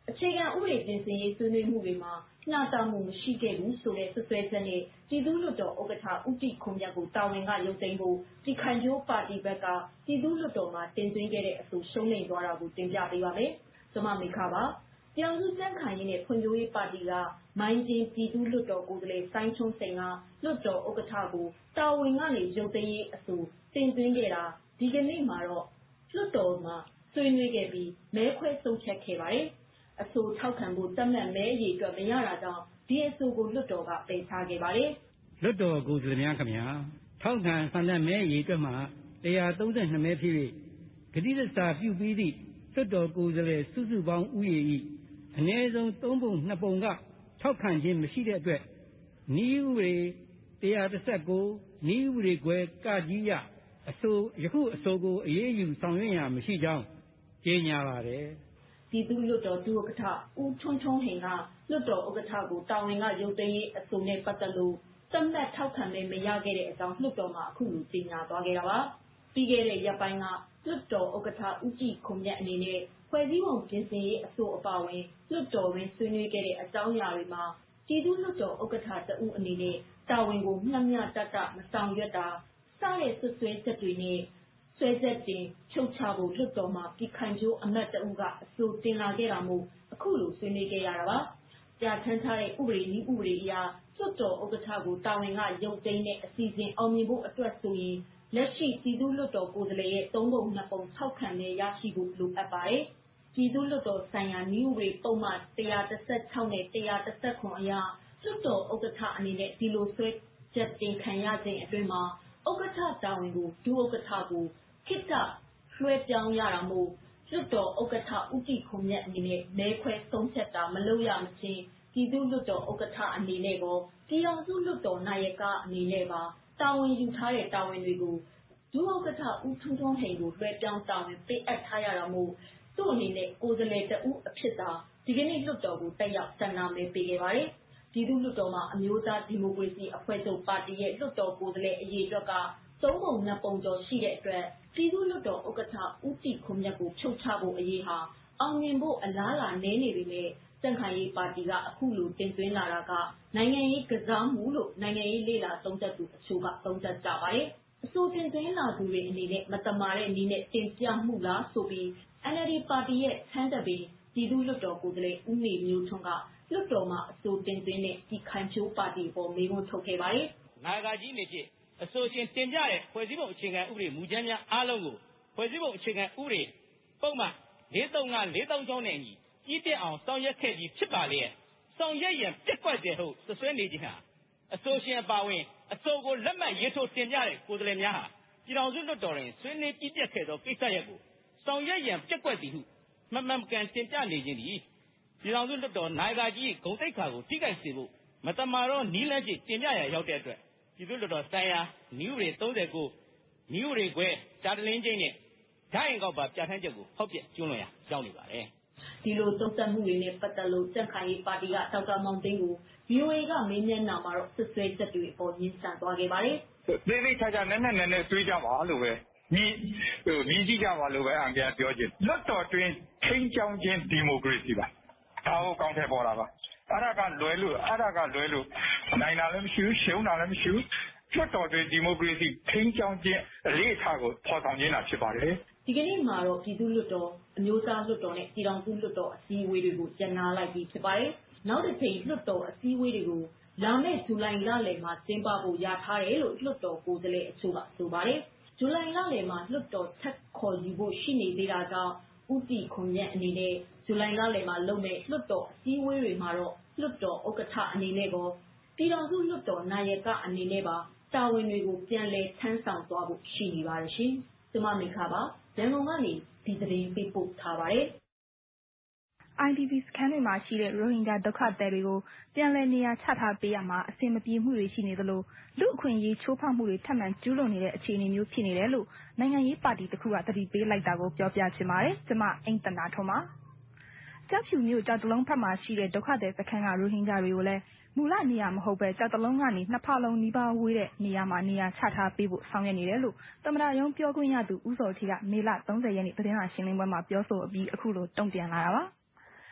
အခြေခံဥပဒေပြင်ဆင်ရေးဆွေးနွေးမှုတွေမှာမျှတမှုမရှိခဲ့ဘူးဆိုတဲ့စွပ်စွဲချက်နဲ့ပြည်သူ့လွှတ်တော်ဥက္ကဋ္ဌဦးတီခွန်မြတ်ကိုတာဝန်ကရုပ်သိမ်းဖို့ပြည်ခိုင်ဖြိုးပါတီဘက်ကပြည်သူ့လွှတ်တော်မှာတင်သွင်းခဲ့တဲ့အဆိုရှုံးနိမ့်သွားတာကိုတင်ပြပေးပါမယ်။ကျွန်မမေခပါ။ပြည်သူ့စံခိုင်ရေးနဲ့ဖွံ့ဖြိုးရေးပါတီကမိုင်းကျင်းပြည်သူ့လွှတ်တော်ကိုယ်စားလှယ်စိုင်းချုံးစိန်ကလွှတ်တော်ဥက္ကဋ္ဌကိုတာဝန်ကနေရုပ်သိမ်းရေးအဆိုတင်သွင်းခဲ့တာဒီကနေ့မှာတော့လွှတ်တော်မှာဆွေးနွေးခဲ့ပြီးမဲခွဲဆုံးဖြတ်ခဲ့ပါတယ်။အဆိုထောက်ခံဖို့တတ်မှတ်မဲအရေအတွက်မရတာကြောင့်ဒီအဆိုကိုလွှတ်တော်ကပယ်ချခဲ့ပါတယ်။လွှတ်တော်ကိုယ်စားလှယ်များခင်ဗျာထောက်ခံဆန္ဒမဲအရေအတွက်မှာone hundred thirty-twoမဲဖြစ်၍ဂတိသစ္စာပြုပြီးသည့်လွှတ်တော်ကိုယ်စားလှယ်စုစုပေါင်းဥယေ၏အနည်းဆုံးသုံးပုံနှစ်ပုံကထောက်ခံခြင်းမရှိတဲ့အတွက်နည်းဥပဒေone thirty-nineနည်းဥပဒေခွဲကကြီးရအဆိုယခုအဆိုကိုအရေးယူဆောင်ရွက်ရမရှိကြောင်းကြေညာပါတယ်။ပြည်သူ့လွှတ်တော်ဒုဥက္ကဋ္ဌဦးထွန်းထွန်းဟိန်ကလွှတ်တော်ဥက္ကဋ္ဌကိုတာဝန်ကရုပ်သိမ်းရေးအဆိုနဲ့ပတ်သက်လို့သတ်မှတ်ထောက်ခံမဲမရခဲ့တဲ့အကြောင်းလွှတ်တော်မှာအခုလိုကြေညာသွားခဲ့တာပါ။ပြီးခဲ့တဲ့ရက်ပိုင်းကလွှတ်တော်ဥက္ကဋ္ဌဦးကြည်ခွန်မြတ်အနေနဲ့ဖွဲ့စည်းပုံပြင်ဆင်ရေးအဆိုအပါအဝင်လွှတ်တော်တွင်ဆွေးနွေးခဲ့တဲ့အကြောင်းအရာတွေမှာပြည်သူ့လွှတ်တော်ဥက္ကဋ္ဌတဦးအနေနဲ့တာဝန်ကိုမျှမျှတတမဆောင်ရွက်တာစတဲ့ဆွဆွဲချက်တွေနဲ့ဆွဲချက်တင်ချုပ်ချဖို့လွှတ်တော်မှာပြည်ခိုင်ဖြိုးအမတ်တဦးကအဆိုတင်လာခဲ့တာမို့အခုလိုဆွေးနွေးခဲ့ရတာပါ။ကြာထမ်းထားတဲ့ဥပဒေနည်းဥပဒေအရလွှတ်တော်ဥက္ကဋ္ဌကိုတာဝန်ကရုပ်သိမ်းတဲ့အစီအစဉ်အောင်မြင်ဖို့အတွက်ဆိုရင်လက်ရှိပြည်သူ့လွှတ်တော်ကိုယ်စားလှယ်ရဲ့သုံးပုံနှစ်ပုံထောက်ခံမဲရရှိဖို့လိုအပ်ပါတယ်။ပြည်သူ့လွှတ်တော်ဆိုင်ရာနည်းဥပဒေပုံမှန်one thirty-sixနဲ့one thirty-nineအရလွှတ်တော်ဥက္ကဋ္ဌအနေနဲ့ဒီလိုဆွဲချက်တင်ခံရခြင်းအတွင်းမှာဥက္ကဋ္ဌတာဝန်ကိုဒုဥက္ကဋ္ဌကိုခိတ္တလွှဲပြောင်းရတာမို့လွှတ်တော်ဥက္ကဋ္ဌဦးကြည်ခွန်မြတ်အနေနဲ့မဲခွဲဆုံးဖြတ်တာမလုပ်ရမချင်းပြည်သူ့လွှတ်တော်ဥက္ကဋ္ဌအနေနဲ့ကောပြည်ထောင်စုလွှတ်တော်နာယကအနေနဲ့ပါတာဝန်ယူထားတဲ့တာဝန်တွေကိုဒုဥက္ကဋ္ဌဦးထွန်းထွန်းဟိန်ကိုလွှဲပြောင်းတာဝန်ပေးအပ်ထားရတာမို့သူ့အနေနဲ့ကိုယ်စားလှယ်တဦးအဖြစ်သာဒီကနေ့လွှတ်တော်ကိုတက်ရောက်ဆန္ဒမဲပေးခဲ့ပါတယ်။ပြည်သူ့လွှတ်တော်မှာအမျိုးသားဒီမိုကရေစီအဖွဲ့ချုပ်ပါတီရဲ့လွှတ်တော်ကိုယ်စားလှယ်အရေးအတွက်ကသုံးပုံနှစ်ပုံကျော်ရှိတဲ့အတွက်ပြည်သူ့လွှတ်တော်ဥက္ကဋ္ဌဦးတီခွန်မြတ်ကိုဖြုတ်ချဖို့အရေးဟာအောင်မြင်ဖို့အလားအလာနည်းနေပေမဲ့စံခိုင်ရေးပါတီကအခုလိုတင်သွင်းလာတာကနိုင်ငံရေးကစားမှုလို့နိုင်ငံရေးလေ့လာသုံးသပ်သူအချို့ကသုံးသပ်ကြပါတယ်။အဆိုတင်သွင်းလာသူတွေအနေနဲ့မတမာတဲ့နည်းနဲ့တင်ပြမှုလားဆိုပြီး N L D ပါတီရဲ့ဆန်းသက်ပြီးပြည်သူ့လွှတ်တော်ကိုယ်စားလှယ်ဦးနေမျိုးထွန်းကလွှတ်တော်မှာအဆိုတင်သွင်းတဲ့ပြည်ခိုင်ဖြိုးပါတီပေါ်မေးခွန်းထုတ်ခဲ့ပါတယ်။နာယကကြီးအနေဖြင့်အဆိုရှင်တင်ပြတဲ့ဖွဲ့စည်းပုံအခြေခံဥပဒေမူကြမ်းများအားလုံးကိုဖွဲ့စည်းပုံအခြေခံဥပဒေပုံမှန်four thirty-five four thirty-sixနဲ့ညီကြီးပြည့်အောင်ဆောင်ရွက်ခဲ့ပြီးဖြစ်ပါလျက်ဆောင်ရွက်ရန်ပြက်ကွက်တဲ့ဟုတ်ဆွဆွဲနေခြင်းဟာအဆိုရှင်အပါဝင်အဆိုကိုလက်မှတ်ရေးထိုးတင်ပြတဲ့ကိုယ်စားလှယ်များဟာပြည်ထောင်စုလွှတ်တော်တွင်ဆွေးနွေးပြည့်ပြက်ခဲ့သောကိစ္စရပ်ကိုဆောင်ရွက်ရန်ပြက်ကွက်သည်ဟုမှန်မှန်ကန်တင်ပြနေခြင်းသည်ပြည်ထောင်စုလွှတ်တော်နာယကကြီးဂုဏ်သိက္ခာကိုထိခိုက်စေဖို့မတမာသောနီးလန်းဖြင့်တင်ပြရရောက်တဲ့အတွက်ပြည်သူ့လွှတ်တော်ဆိုင်ရာနည်းဥပဒေthirty-nineနည်းဥပဒေခွဲတာတလင်းချင်းနဲ့ဓာတ်အိမ်ကောက်ပါပြဋ္ဌာန်းချက်ကိုဟောက်ပြက်ကျွလွန်ရာရောက်နေပါတယ်။ဒီလိုသုံးသပ်မှုတွေနဲ့ပတ်သက်လို့စံခိုင်ရေးပါတီကဒေါက်တာမောင်သိန်းကို V O A ကမေးမြန်းတာမှာတော့စစ်ဆွဲချက်တွေအပေါ်ညှင်းဆန်သွားခဲ့ပါတယ်။သေသေးချာချာနည်းနည်းနည်းနည်းတွေးကြပါလို့ပဲညီဟိုညီကြည့်ကြပါလို့ပဲအံပြပြောချင်လွတ်တော်တွင်ထိန်းချောင်းခြင်းဒီမိုကရေစီပါဒါကိုကောင်းထည့်ပေါ်တာပါအဲ့ဒါကလွယ်လို့အဲ့ဒါကလွယ်လို့နိုင်တာလည်းမရှိဘူးရှုံးတာလည်းမရှိဘူးလွတ်တော်တွင်ဒီမိုကရေစီထိန်းချောင်းခြင်းအလေးအထားကိုဖော်ဆောင်ခြင်းတာဖြစ်ပါတယ်ဒီကနေ့မှာတော့ပြည်သူ့လွှတ်တော်အမျိုးသားလွှတ်တော်နဲ့ပြည်ထောင်စုလွှတ်တော်အစည်းအဝေးတွေကိုကျင်းပလိုက်ပြီးဖြစ်ပါတယ်နောက်တစ်ချိန်လွှတ်တော်အစည်းအဝေးတွေကိုလာမယ့်ဇူလိုင်လလယ်မှာကျင်းပဖို့ရထားတယ်လို့လွှတ်တော်ကိုယ်စားလှယ်အချို့ကဆိုပါတယ်ဇူလိုင်လလယ်မှာလွှတ်တော်ထပ်ခေါ်ယူဖို့ရှိနေသေးတာကြောင့်ဦးတီခွန်မြတ်အနေနဲ့ဇူလိုင်လလယ်မှာလုပ်မယ့်လွှတ်တော်အစည်းအဝေးတွေမှာတော့လွှတ်တော်ဥက္ကဋ္ဌအနေနဲ့ကောပြည်ထောင်စုလွှတ်တော်နာယကအနေနဲ့ပါတာဝန်တွေကိုပြန်လည်ထမ်းဆောင်သွားဖို့ရှိနေပါတယ်ရှင်။ကျမမိခပါရန်ကုန်ကနေဒီသတင်းပေးပို့ထားပါတယ်။ I D P စခန်းတွေမှာရှိတဲ့ရိုဟင်ဂျာဒုက္ခသည်တွေကိုပြန်လည်နေရာချထားပေးရမှာအဆင်မပြေမှုတွေရှိနေသလိုလူအခွင့်အရေးချိုးဖောက်မှုတွေထပ်မံကျူးလွန်နေတဲ့အခြေအနေမျိုးဖြစ်နေတယ်လို့နိုင်ငံရေးပါတီတစ်ခုကသတိပေးလိုက်တာကိုပြောပြချင်ပါတယ်။ကျမအိမ်တနာထုံးပါ။ကြောက်ဖြူမျိုးကြောက်တလုံးဖက်မှာရှိတဲ့ဒုက္ခသည်စခန်းကရိုဟင်ဂျာတွေကိုလည်းမူလနေရာမဟုတ်ပဲကြောက်တလုံးကနေနှစ်ဖက်လုံးနီးပါးဝေးတဲ့နေရာမှာနေရာချထားပေးဖို့ဆောင်ရွက်နေတယ်လို့သမ္မတရုံးပြောခွင့်ရသူဦးစောထီကမေလthirtyရက်နေ့သတင်းစာရှင်းလင်းပွဲမှာပြောဆိုအပြီးအခုလိုတုံ့ပြန်လာတာပါ။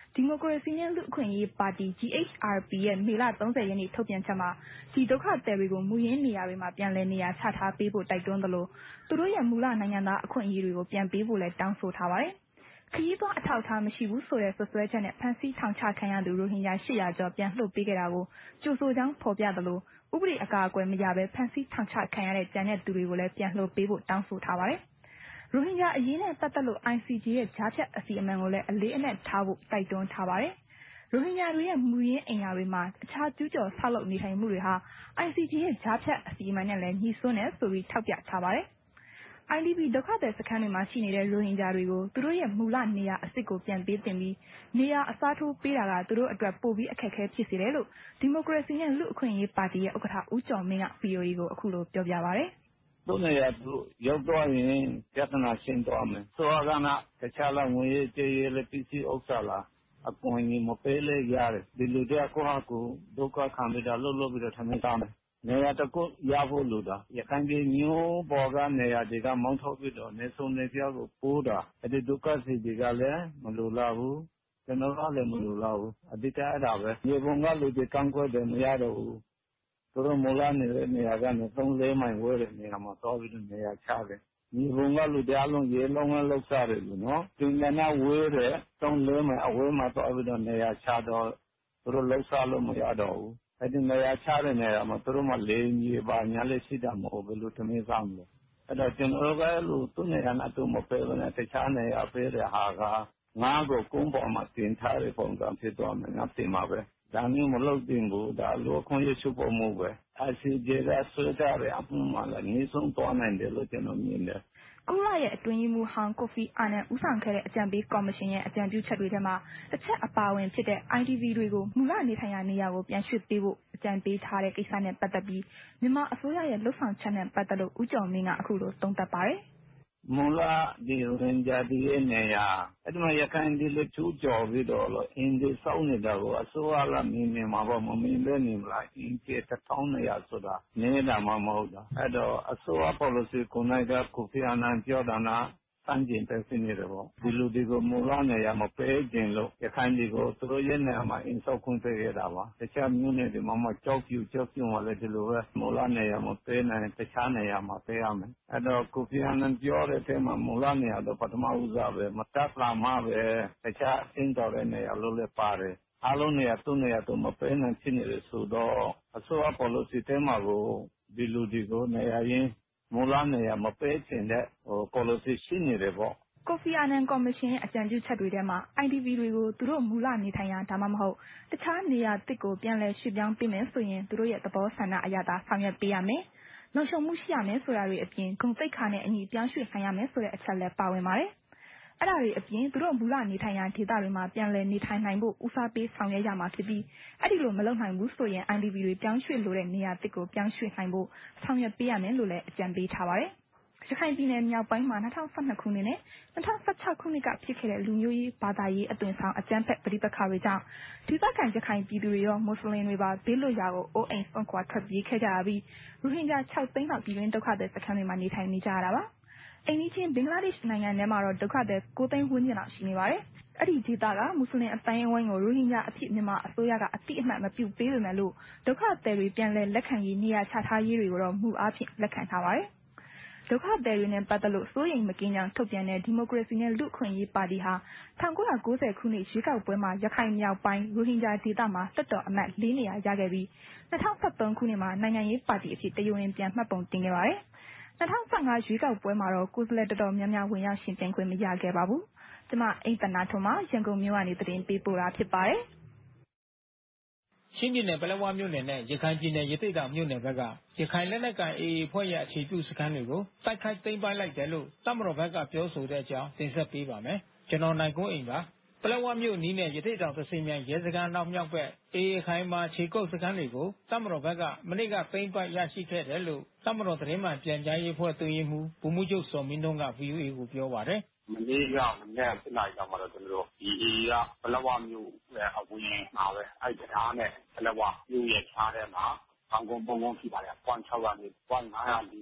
ဒီမိုကရေစီနဲ့လူ့အခွင့်အရေးပါတီ G H R P ရဲ့မေလသုံးဆယ်ရက်နေ့ထုတ်ပြန်ချက်မှာဒီဒုက္ခသည်တွေကိုမူရင်းနေရာတွေမှာပြန်လည်နေရာချထားပေးဖို့တိုက်တွန်းသလိုသူတို့ရဲ့မူလနိုင်ငံသားအခွင့်အရေးတွေကိုပြန်ပေးဖို့လည်းတောင်းဆိုထားပါတယ်။ခရီးသွားအထောက်အထားမရှိဘူးဆိုတဲ့ဆွဆွဲချက်နဲ့ဖမ်းဆီးထောင်ချခံရသူရိုဟင်ဂျာ၈ရာကျော်ပြန်လှုပ်ပေးခဲ့တာကိုကြိုဆိုကြောင်းဖော်ပြသလိုဥပဒေအကာအကွယ်မရဘဲဖမ်းဆီးထောင်ချခံရတဲ့ကြမ်းတဲ့သူတွေကိုလည်းပြန်လှုပ်ပေးဖို့တောင်းဆိုထားပါတယ်။ရိုဟင်ဂျာအရေးနဲ့ပတ်သက်လို့ I C J ရဲ့ကြားဖြတ်အစီအမံကိုလည်းအလေးအနက်ထားဖို့တိုက်တွန်းထားပါတယ်။ရိုဟင်ဂျာတွေရဲ့မူရင်းအိမ်ယာတွေမှာအခြားကျူးကျော်ဆောက်လုပ်နေထိုင်မှုတွေဟာ I C J ရဲ့ကြားဖြတ်အစီအမံနဲ့လည်းညီစွန်းတယ်ဆိုပြီးထောက်ပြထားပါတယ်။ I D P ဒုက္ခသည်စခန်းတွေမှာရှိနေတဲ့ရိုဟင်ဂျာတွေကိုသူတို့ရဲ့မူလနေရာအစ်စ်ကိုပြန်ပေးသင့်ပြီးနေရာအစားထိုးပေးတာကသူတို့အတွက်ပိုပြီးအခက်အခဲဖြစ်စေတယ်လို့ဒီမိုကရေစီနဲ့လူ့အခွင့်အရေးပါတီရဲ့ဥက္ကဋ္ဌဦးကျော်မင်းက V O A ကိုအခုလိုပြောပြပါတယ်။သူ့နေရာသူရောက်သွားရင်ပြဿနာရှင်းသွားမယ်။ဆိုတော့ကနာတခြားလာငွေကြေးရေးလည်းပစ္စည်းဥစ္စာလားအကွန်ကြီးမပေးလဲရတယ်ဒီလူတွေကကိုယ့်ဟာကိုယ်ဒုက္ခခံပြီးတော့လှုပ်လှုပ်ပြီးတော့ထမင်းစားမယ်နေရာတခုရဖို့လိုတာရခိုင်ပြည်မျိုးပေါ်ကနေရာတွေကမောင်းထုတ်ပြီးတော့နေဆုံးနေပြောက်ကိုပိုးတာအဲ့ဒီဒုက္ခစီတွေကလည်းမလိုလားဘူးကျွန်တော်ကလည်းမလိုလားဘူးအဓိကအဲ့ဒါပဲဒီဘုံကလူတွေကန့်ကွက်တယ်မရတော့ဘူးသူတို့မလာနေတဲ့နေရာကနေသုံးလေးမိုင်ဝဲတဲ့နေရာမှာတော့ပြီးနေရာချတယ်ဒီဘုံကလူတွေအလုံးရေလုံးဝလောက်စားတယ်လို့နော်ဒီကနေ့ဝဲတဲ့သုံးလေးမိုင်အဝဲမှာတော့ပြီးတော့နေရာချတော့သူတို့လောက်စားလို့မရတော့ဘူးအဲ့ဒီနေရာချတဲ့နေရာမှာသူတို့မှလေကြီးပါညာလေးရှိတာမဟုတ်ဘူးလို့တမင်းဆောင်လို့အဲ့တော့ကျွန်တော်ကလို့သူနေရာနဲ့သူမပေးဘဲနဲ့တခြားနေရာပေးတဲ့ဟာကငါ့ကိုကုန်းပေါ်မှာတင်ထားတဲ့ပုံစံဖြစ်သွားမယ်ငါပြင်မှာပဲဒါမျိုးမလုပ်သင့်ဘူးဒါလိုခွင့်ရချုပ်ဖို့မဟုတ်ပဲအစီအကျေကဆွေးကြတဲ့အမှုမှလည်းနေဆုံးသွားနိုင်တယ်လို့ကျွန်တော်မြင်တယ်ကုလရဲ့အတွင်းရေးမှူးဟောင်းကိုဖီအာနန်ဦးဆောင်ခဲ့တဲ့အကြံပေးကော်မရှင်ရဲ့အကြံပြုချက်တွေထဲမှာတစ်ချက်အပါအဝင်ဖြစ်တဲ့ I D P တွေကိုမူလနေထိုင်ရာနေရာကိုပြန်ရွှေ့ပေးဖို့အကြံပေးထားတဲ့ကိစ္စနဲ့ပတ်သက်ပြီးမြန်မာအစိုးရရဲ့လှုပ်ဆောင်ချက်နဲ့ပတ်သက်လို့ဦးကျော်မင်းကအခုလိုသုံးသပ်ပါတယ်မူလဒီရင်ကြဒီရဲ့နေရာအဲ့ဒီမှာရခိုင်ဒီလိုချူကြော်ပြီးတော့လို့အင်းဒီစောင်းနေတာကိုအစိုးရကမြင်မြင်မှာပေါ့မမြင်ပဲနေမလားအင်းကျေတစ်ထောင်နေရာဆိုတာနေတာမှမဟုတ်တာအဲ့တော့အစိုးရ policy ကိုနိုင်ကကိုဖီအာနန်ပြောတာနာစံကျင်တဲ့စနေတယ်ပေါ့ဒီလူတွေကိုမူလနေရာမပေးခြင်းလို့ရခိုင်ဒီကိုသူတို့ရဲ့နေရာမှာအင်းစောက်ခွင့်ပေးရတာပါတခြားမျိုးနဲ့ဒီမှာမကြောက်ပြူကြောက်ပြူမှလည်းဒီလိုပဲမူလနေရာမပေးနိုင်တခြားနေရာမှာပေးရမယ်အဲ့တော့ကိုဖီအာနန်ပြောတဲ့အထဲမှာမူလနေရာတော့ပထမဦးစားပဲမတတ်လာမှပဲတခြားအင်းတော်တဲ့နေရာလို့လည်းပါတယ်အားလုံးနေရာသူ့နေရာသူမပေးနိုင်ဖြစ်နေတယ်ဆိုတော့အစိုးရ policy ထဲမှာကိုဒီလူတွေကိုနေရာရင်းမူလနေရာမပေးချင်တဲ့ဟို policy ရှိနေတယ်ပေါ့ကိုဖီအာနန်ကော်မရှင်ရဲ့အကြံပြုချက်တွေထဲမှာ I D P တွေကိုသူတို့မူလနေထိုင်ရာဒါမှမဟုတ်တခြားနေရာတစ်ကိုပြန်လည်ရွှေ့ပြောင်းပေးမယ်ဆိုရင်သူတို့ရဲ့သဘောဆန္ဒအရသာဆောင်ရွက်ပေးရမယ်။လုံခြုံမှုရှိရမယ်ဆိုတာတွေအပြင်ဂုဏ်သိက္ခာနဲ့အညီပြောင်းရွှေ့နိုင်ရမယ်ဆိုတဲ့အချက်လည်းပါဝင်ပါတယ်။အဲ့ဒါတွေအပြင်သူတို့မူလနေထိုင်ရာဒေသတွေမှာပြန်လည်နေထိုင်နိုင်ဖို့ဦးစားပေးဆောင်ရွက်ရမှာဖြစ်ပြီးအဲ့ဒီလိုမလုပ်နိုင်ဘူးဆိုရင် I D P တွေပြောင်းရွှေ့လိုတဲ့နေရာတစ်ကိုပြောင်းရွှေ့နိုင်ဖို့ဆောင်ရွက်ပေးရမယ်လို့လည်းအကြံပေးထားပါတယ်။ရခိုင်ပြည်နယ်မြောက်ပိုင်းမှာ၂၀၁၂ခုနှစ်နဲ့၂၀၁၆ခုနှစ်ကဖြစ်ခဲ့တဲ့လူမျိုးရေးဘာသာရေးအသွင်ဆောင်အကြမ်းဖက်ပဋိပက္ခတွေကြောင့်ဒေသခံရခိုင်ပြည်သူတွေရောမွတ်စလင်တွေပါဘေးလွတ်ရာကိုအိုးအိမ်စွန့်ခွာထွက်ပြေးခဲ့ကြရပြီးရိုဟင်ဂျာ၆သိန်းလောက်ပြည်တွင်းဒုက္ခသည်စခန်းတွေမှာနေထိုင်နေကြရတာပါ။အိမ်နီးချင်းဘင်္ဂလားဒေ့ရှ်နိုင်ငံထဲမှာတော့ဒုက္ခသည်၉သိန်းဝန်းကျင်လောက်ရှိနေပါတယ်။အဲ့ဒီဒေသကမွတ်စလင်အတိုင်းအဝိုင်းကိုရိုဟင်ဂျာအဖြစ်မြန်မာအစိုးရကအတိအမှတ်မပြုပေးပေမဲ့လို့ဒုက္ခသည်တွေပြန်လည်လက်ခံရေးနေရာချထားရေးတွေကိုတော့မူအားဖြင့်လက်ခံထားပါတယ်။ဒုက္ခသည်တွေနဲ့ပတ်သက်လို့စိုးရိမ်မကင်းကြောင်ထုတ်ပြန်တဲ့ဒီမိုကရေစီနဲ့လူ့အခွင့်အရေးပါတီဟာ၁၉၉၀ခုနှစ်ရွေးကောက်ပွဲမှာရခိုင်မြောက်ပိုင်းရိုဟင်ဂျာဒေသမှာလွှတ်တော်အမတ်၄နေရာရခဲ့ပြီး၂၀၁၃ခုနှစ်မှာနိုင်ငံရေးပါတီအဖြစ်တရားဝင်ပြန်မှတ်ပုံတင်ခဲ့ပါတယ်။၂၀၁၅ရွေးကောက်ပွဲမှာတော့ကိုယ်စားလှယ်တော်တော်များများဝင်ရောက်ရှင်ပြိုင်ခွင့်မရခဲ့ပါဘူး။ကျွန်မအိမ်သနာထွန်းမှရန်ကုန်မြို့ကနေသတင်းပေးပို့တာဖြစ်ပါတယ်။ချင်းပြည်နယ်ပလက်ဝမြို့နယ်နဲ့ရခိုင်ပြည်နယ်ရသေ့တောင်မြို့နယ်ဘက်ကရခိုင်လက်နက်ကိုင် A A ဖွဲ့ရဲ့အခြေပြုစခန်းတွေကိုတိုက်ခိုက်သိမ်းပိုက်လိုက်တယ်လို့တပ်မတော်ဘက်ကပြောဆိုတဲ့အကြောင်းတင်ဆက်ပေးပါမယ်။ကျွန်တော်နိုင်ကွန်းအိမ်ပါ။ပလက်ဝမြို့နီးနဲ့ရသေ့တောင်သစင်မြိုင်ရဲစခန်းနောက်မြောက်ဘက် A A ခိုင်မာခြေကုပ်စခန်းတွေကိုတပ်မတော်ဘက်ကမနေ့ကသိမ်းပိုက်ရရှိခဲ့တယ်လို့တပ်မတော်သတင်းမှန်ပြန်ကြားရေးအဖွဲ့တွင်ရေးမှူးဗိုလ်မှူးချုပ်စောမင်းထွန်းက V O A ကိုပြောပါတယ်မနေ့ကမနေ့ကနာရီလောက်မှာတော့ကျွန်တော်တို့ဒီ A A ကပလက်ဝမြို့ရဲ့အဝင်မှာပဲအဲ့တရားနဲ့ပလက်ဝမြို့ရဲ့ခြားထဲမှာဘန်ကုန်းပုံကုန်းရှိပါတယ်point ၆၀၀ point ၅၄၀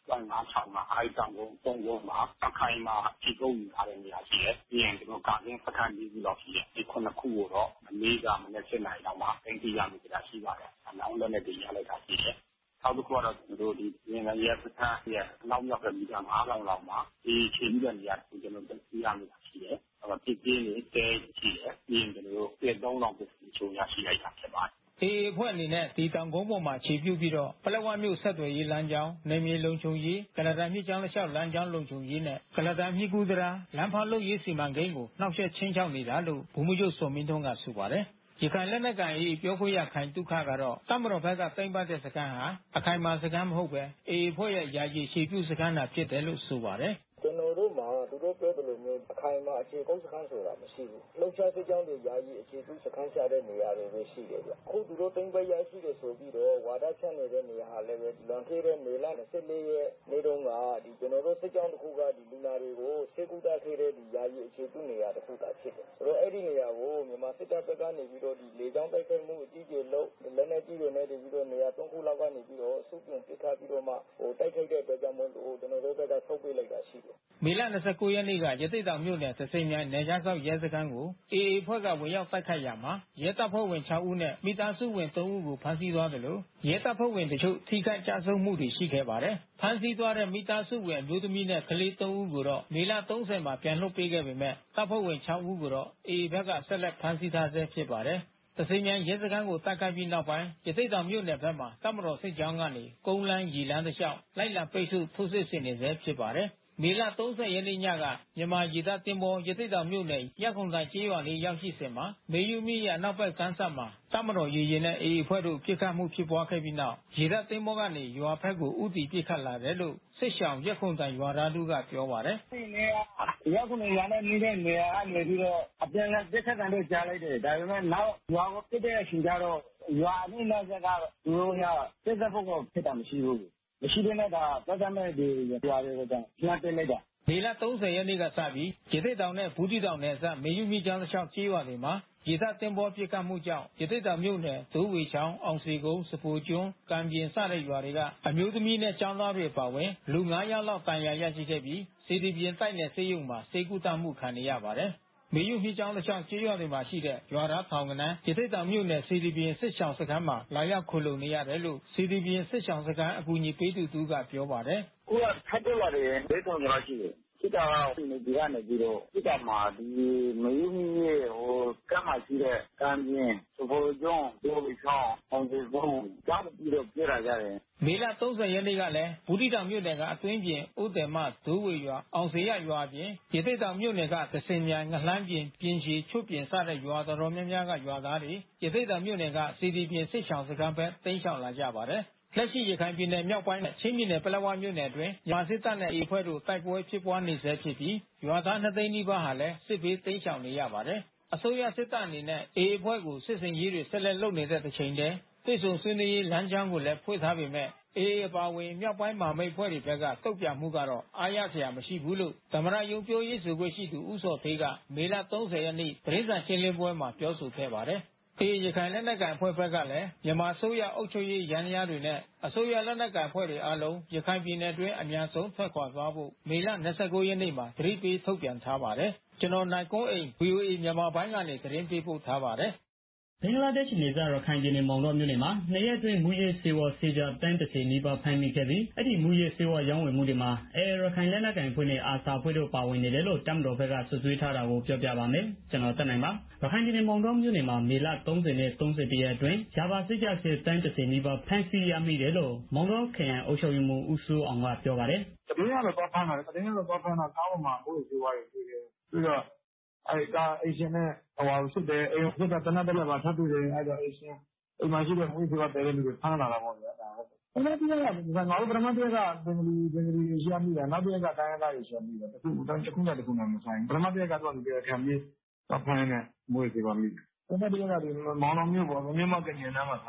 point ငါး၆ မှာအဲဒီတောင်ကုန်းသုံးကုန်းမှာအခိုင်အမာခြေကုပ်ယူထားတဲ့နေရာရှိတယ်။ပြီးရင်ကျွန်တော်ကာကင်းစခန်းကြီးခုလောက်ရှိတယ်။ဒီခုနှစ်ခုကိုတော့မနေ့ကမနေ့၈နာရီလောက်မှာသိမ်းဆည်းရမိတာရှိပါတယ်။နောက်လည်းလည်းတင်ရလိုက်တာရှိတယ်။နောက်တစ်ခုကတော့ကျွန်တော်တို့ဒီနိုင်ငံရေးစခန်းရဲ့နောက်မြောက်တဲ့မီတာ၅လောက်လောက်မှာဒီခြေပြီးတဲ့နေရာကိုကျွန်တော်သိမ်းဆည်းရမိတာရှိတယ်။အဲ့တော့ပြည်ပြင်းနေတဲရှိတယ်။ပြီးရင်ကျွန်တော်တို့ပြည်သုံးလောက်ပစ္စည်းချိုးရရှိလိုက်တာဖြစ်ပါတယ်။အေအေဖွဲ့အနေနဲ့ဒီတောင်ကုန်းပေါ်မှာခြေပြုတ်ပြီးတော့ပလက်ဝမြို့ဆက်သွယ်ရေးလမ်းကြောင်း၊နယ်မြေလုံခြုံရေး၊ကလဒန်မြစ်ကြောင်းလက်လျှောက်လမ်းကြောင်းလုံခြုံရေးနဲ့ကလဒန်မြစ်ကူးတရာလမ်းဖောက်လုပ်ရေးစီမံကိန်းကိုနှောက်ယှက်ချင်းချောက်နေတာလို့ဗိုလ်မှူးချုပ်စောမင်းထွန်းကဆိုပါတယ်။ရခိုင်လက်နက်ကိုင်အေအေပြောခွင့်ရခိုင်တုခကတော့တပ်မတော်ဘက်ကသိမ်းပိုက်တဲ့စခန်းဟာအခိုင်အမာစခန်းမဟုတ်ပဲအေအေဖွဲ့ရဲ့ယာယီခြေပြုတ်စခန်းသာဖြစ်တယ်လို့ဆိုပါတယ်။ကျွန်တော်တို့မှာသူတို့ပြောသလိုမျိုးအခိုင်အမာအခြေကုန်းစခန်းဆိုတာမရှိဘူး။လှုပ်ရှားစစ်ကြောင်းတွေယာယီအခြေပြုစခန်းချတဲ့နေရာတွေပဲရှိတယ်ဗျ။အခုသူတို့သိမ်းပိုက်ရရှိတယ်ဆိုပြီးတော့ဝါဒဖြန့်နေတဲ့နေရာဟာလည်းပဲလွန်ခဲ့တဲ့မေလ၂၄ရက်နေ့တုန်းကဒီကျွန်တော်တို့စစ်ကြောင်းတစ်ခုကဒီလူနာတွေကိုဆေးကုသခဲ့တဲ့ဒီယာယီအခြေပြုနေရာတစ်ခုသာဖြစ်တယ်။ဆိုတော့အဲ့ဒီနေရာကိုမြန်မာစစ်တပ်ဘက်ကနေပြီးတော့ဒီလေကြောင်းတိုက်ခိုက်မှုအကြီးကျယ်လုပ်လက်နက်ကြီးတွေနဲ့တည်ပြီးတော့နေရာသုံးခုလောက်ကနေပြီးတော့စုပြင်ပစ်ခတ်ပြီးတော့မှဟိုတိုက်ခိုက်တဲ့အတွက်ကြောင့်မို့လို့ကျွန်တော်တို့ဘက်ကထုတ်ပေးလိုက်တာရှိတယ်။မေလ၂၉ရက်နေ့ကရသေ့တောင်မြို့နယ်သစိမ်းမြိုင်နယ်ခြားစောင့်ရဲစခန်းကိုအေအေဖွဲ့ကဝင်ရောက်တိုက်ခိုက်ရာမှာရဲတပ်ဖွဲ့ဝင်၆ဦးနဲ့မိသားစုဝင်၃ဦးကိုဖမ်းဆီးသွားတယ်လို့ရဲတပ်ဖွဲ့ဝင်တို့ထိခိုက်ကြဆုံးမှုတွေရှိခဲ့ပါတယ်။ဖမ်းဆီးသွားတဲ့မိသားစုဝင်အမျိုးသမီးနဲ့ကလေး၃ဦးကိုတော့မေလ၃၀မှာပြန်လွှတ်ပေးခဲ့ပေမဲ့တပ်ဖွဲ့ဝင်၆ဦးကိုတော့အေအေဘက်ကဆက်လက်ဖမ်းဆီးထားဆဲဖြစ်ပါတယ်။သစိမ်းမြိုင်ရဲစခန်းကိုတိုက်ခိုက်ပြီးနောက်ပိုင်းရသေ့တောင်မြို့နယ်ဘက်မှာတပ်မတော်စစ်ကြောင်းကနေကုန်းလန်းရီလန်းတစ်လျှောက်လိုက်လံပိတ်ဆို့ထိုးစစ်ဆင်နေဆဲဖြစ်ပါတယ်။မေလ၃၀ရက်နေ့ညကမြန်မာရေတပ်တင်ပေါ်ရသေ့တောင်မြို့နယ်ရက်ခုံတိုင်ကျေးရွာလေးရောက်ရှိစဉ်မှာမေယူမီရဲ့နောက်ဘက်ကမ်းဆက်မှာတပ်မတော်ရေရင်နဲ့အေအေဖွဲ့တို့ပြစ်ခတ်မှုဖြစ်ပွားခဲ့ပြီးနောက်ရေတပ်တင်ပေါ်ကနေရွာဘက်ကိုဥတီပြစ်ခတ်လာတယ်လို့စစ်ရှောင်ရက်ခုံတိုင်ရွာသားတို့ကပြောပါတယ်။ဒီနေရာရက်ခုံရွာနဲ့နေတဲ့နေရာကနေပြီးတော့အပြန်အလှန်ပြစ်ခတ်တယ်ကြားလိုက်တယ်။ဒါပေမဲ့နောက်ရွာကိုပြစ်တဲ့အချိန်ကျတော့ရွာနဲ့နောက်ဆက်ကတော့သူတို့ကစစ်တပ်ဖို့ကိုဖြစ်တာမရှိဘူး။မရှိတဲ့နဲ့ဒါသက်သက်မဲ့ဒီရွာတွေကိုကြောင့်ပြန်ပြလိုက်တာမေလ၃၀ရက်နေ့ကစပြီးရသေ့တောင်နဲ့ဘူးတီတောင်နယ်စပ်မေယူမီကျောင်းတစ်လျှောက်ကျေးရွာတွေမှာရေတပ်တင်ပေါ်ပြစ်ခတ်မှုကြောင့်ရသေ့တောင်မြို့နယ်ဒိုးဝေချောင်းအောင်စီကုန်းစပူကျွန်းကံပြင်စတဲ့ရွာတွေကအမျိုးသမီးနဲ့ကျောင်းသားတွေပါဝင်လူ၅ယောက်လောက်တန်ရာရရှိခဲ့ပြီးစီဒီပီတိုက်နယ်စေယုံမှာစေကူတမှုခံနေရပါတယ်မေယူမီကျောင်းတစ်လျှောက်ကျေးရွာတွေမှာရှိတဲ့ရွာသားထောင်ကနန်းရသေ့တောင်မြို့နယ်စီဒီပီစစ်ဆောင်စခန်းမှာလာရောက်ခိုလုံနေရတယ်လို့စီဒီပီစစ်ဆောင်စခန်းအကူအညီပေးသူသူကပြောပါတယ်။ကိုကထပ်တော့တယ်ဒေသမှာရှိတယ်စစ်တာကနေဒီကနေပြီးတော့စစ်တာမှာဒီမယူမီရဲ့ဟိုကမ်းမှာရှိတဲ့ကံပြင်းစပေါ်ကျွန်းဒိုးဝီချောင်းအောင်ဒီဘုံကြောင်းပြီးတော့ပြရကြတယ်မေလ၃၀ရက်နေ့ကလည်းဘူးတီတောင်မြို့နယ်ကအသွင်းပြင်ဥဒေမဒိုးဝေရွာအောင်စေရရွာပြင်ရသေ့တောင်မြို့နယ်ကသစင်မြိုင်ငလှမ်းပြင်ပြင်ရှည်ချွတ်ပြင်စတဲ့ရွာတော်တော်များများကရွာသားတွေရသေ့တောင်မြို့နယ်ကစီဒီပြင်စစ်ဆောင်စခန်းဘက်တိမ်းရှောင်လာကြပါတယ်လက်ရှိရခိုင်ပြည်နယ်မြောက်ပိုင်းနဲ့ချင်းပြည်နယ်ပလက်ဝမြို့နယ်အတွင်းမြန်မာစစ်တပ်နဲ့အေဖွဲ့တို့တိုက်ပွဲဖြစ်ပွားနေဆဲဖြစ်ပြီးရွာသားနှစ်သိန်းနီးပါးဟာလည်းစစ်ဘေးတိမ်းရှောင်နေရပါတယ်။အစိုးရစစ်တပ်အနေနဲ့အေဖွဲ့ကိုစစ်စင်ရေးတွေဆက်လက်လုပ်နေတဲ့တစ်ချိန်တည်းပြည်စုံဆွေးနွေးရေးလမ်းကြောင်းကိုလည်းဖွင့်ထားပေမဲ့အေအပါဝင်မြောက်ပိုင်းမှာမိတ်ဖွဲ့တွေဘက်ကတုတ်ပြမှုကတော့အားရစရာမရှိဘူးလို့သမရယုံပြောရေးဆိုခွင့်ရှိသူဦးစောသေးကမေလ၃၀ရက်နေ့ပြည်စာရှင်းလင်းပွဲမှာပြောဆိုခဲ့ပါတယ်။အေရခိုင်လက်နက်ကိုင်အဖွဲ့ဘက်ကလည်းမြန်မာဆိုရအုပ်ချုပ်ရေးရန်ရာတွေနဲ့အစိုးရလက်နက်ကိုင်အဖွဲ့တွေအားလုံးရခိုင်ပြည်နယ်အတွင်းအများဆုံးထွက်ခွာသွားဖို့မေလ၂၉ရက်နေ့မှာသတိပေးထုတ်ပြန်ထားပါတယ်။ကျွန်တော်နိုင်ကွန်းအိမ် ဗွီအိုအေ မြန်မာပိုင်းကနေသတင်းပေးပို့ထားပါတယ်။ဘင်္ဂလားဒေ့ရှ်နယ်စပ်ရခိုင်ပြည်နယ်မောင်တောမြို့နယ်မှာနှစ်ရက်အတွင်းမူရေးစေဝါစေကြတန်းတစ်စီနီးပါးဖမ်းမိခဲ့ပြီးအဲ့ဒီမူရေးစေဝါရောင်းဝယ်မှုတွေမှာအဲရခိုင်လက်နက်ကိုင်ဖွဲ့နဲ့အာစာဖွဲ့တို့ပါဝင်နေတယ်လို့တမတော်ဘက်ကဆွဆွေးထားတာကိုပြောပြပါမယ်ကျွန်တော်တက်နိုင်ပါရခိုင်ပြည်နယ်မောင်တောမြို့နယ်မှာမေလ၃၀နဲ့၃၁ရက်အတွင်းဂျာဘာစစ်ကြစေတန်းတစ်စီနီးပါးဖမ်းဆီးရမိတယ်လို့မောင်တောခရိုင်အုပ်ချုပ်ရေးမှူးဦးစိုးအောင်ကပြောပါတယ်တပင်းရတော့တော့ဖမ်းတာတပင်းရတော့တော့ဖမ်းတာကားပေါ်မှာမူရေးစေဝါတွေတွေ့တယ်ပြီးတော့အဲကားအရှင်နဲ့ဟိုဟာစစ်တယ်အိမ်စစ်တာတနက်တက်လက်ပါထပ်တွေ့တယ်အဲတော့အရှင်အိမ်မှာရှိတဲ့မွေးစေဝါတဲတဲ့လူတွေဖမ်းလာတာပေါ့ဗျာဒါဟုတ်တယ်အဲ့ဒီကငါတို့ပထမတစ်ရက်ကဘင်္ဂလီဘင်္ဂလီရှာမိတာနောက်တစ်ရက်ကတိုင်းရင်းသားတွေရှာမိတာတခုတစ်ခုနဲ့တစ်ခုနဲ့မဆိုင်ပထမတစ်ရက်ကတော့ဒီခံပြီးတော့ဖမ်းနေမွေးစေဝါမိတယ်အဲ့ဒီကဒီမောင်တော်မျိုးပေါ့မြို့မကညင်နားမှာဖမ်း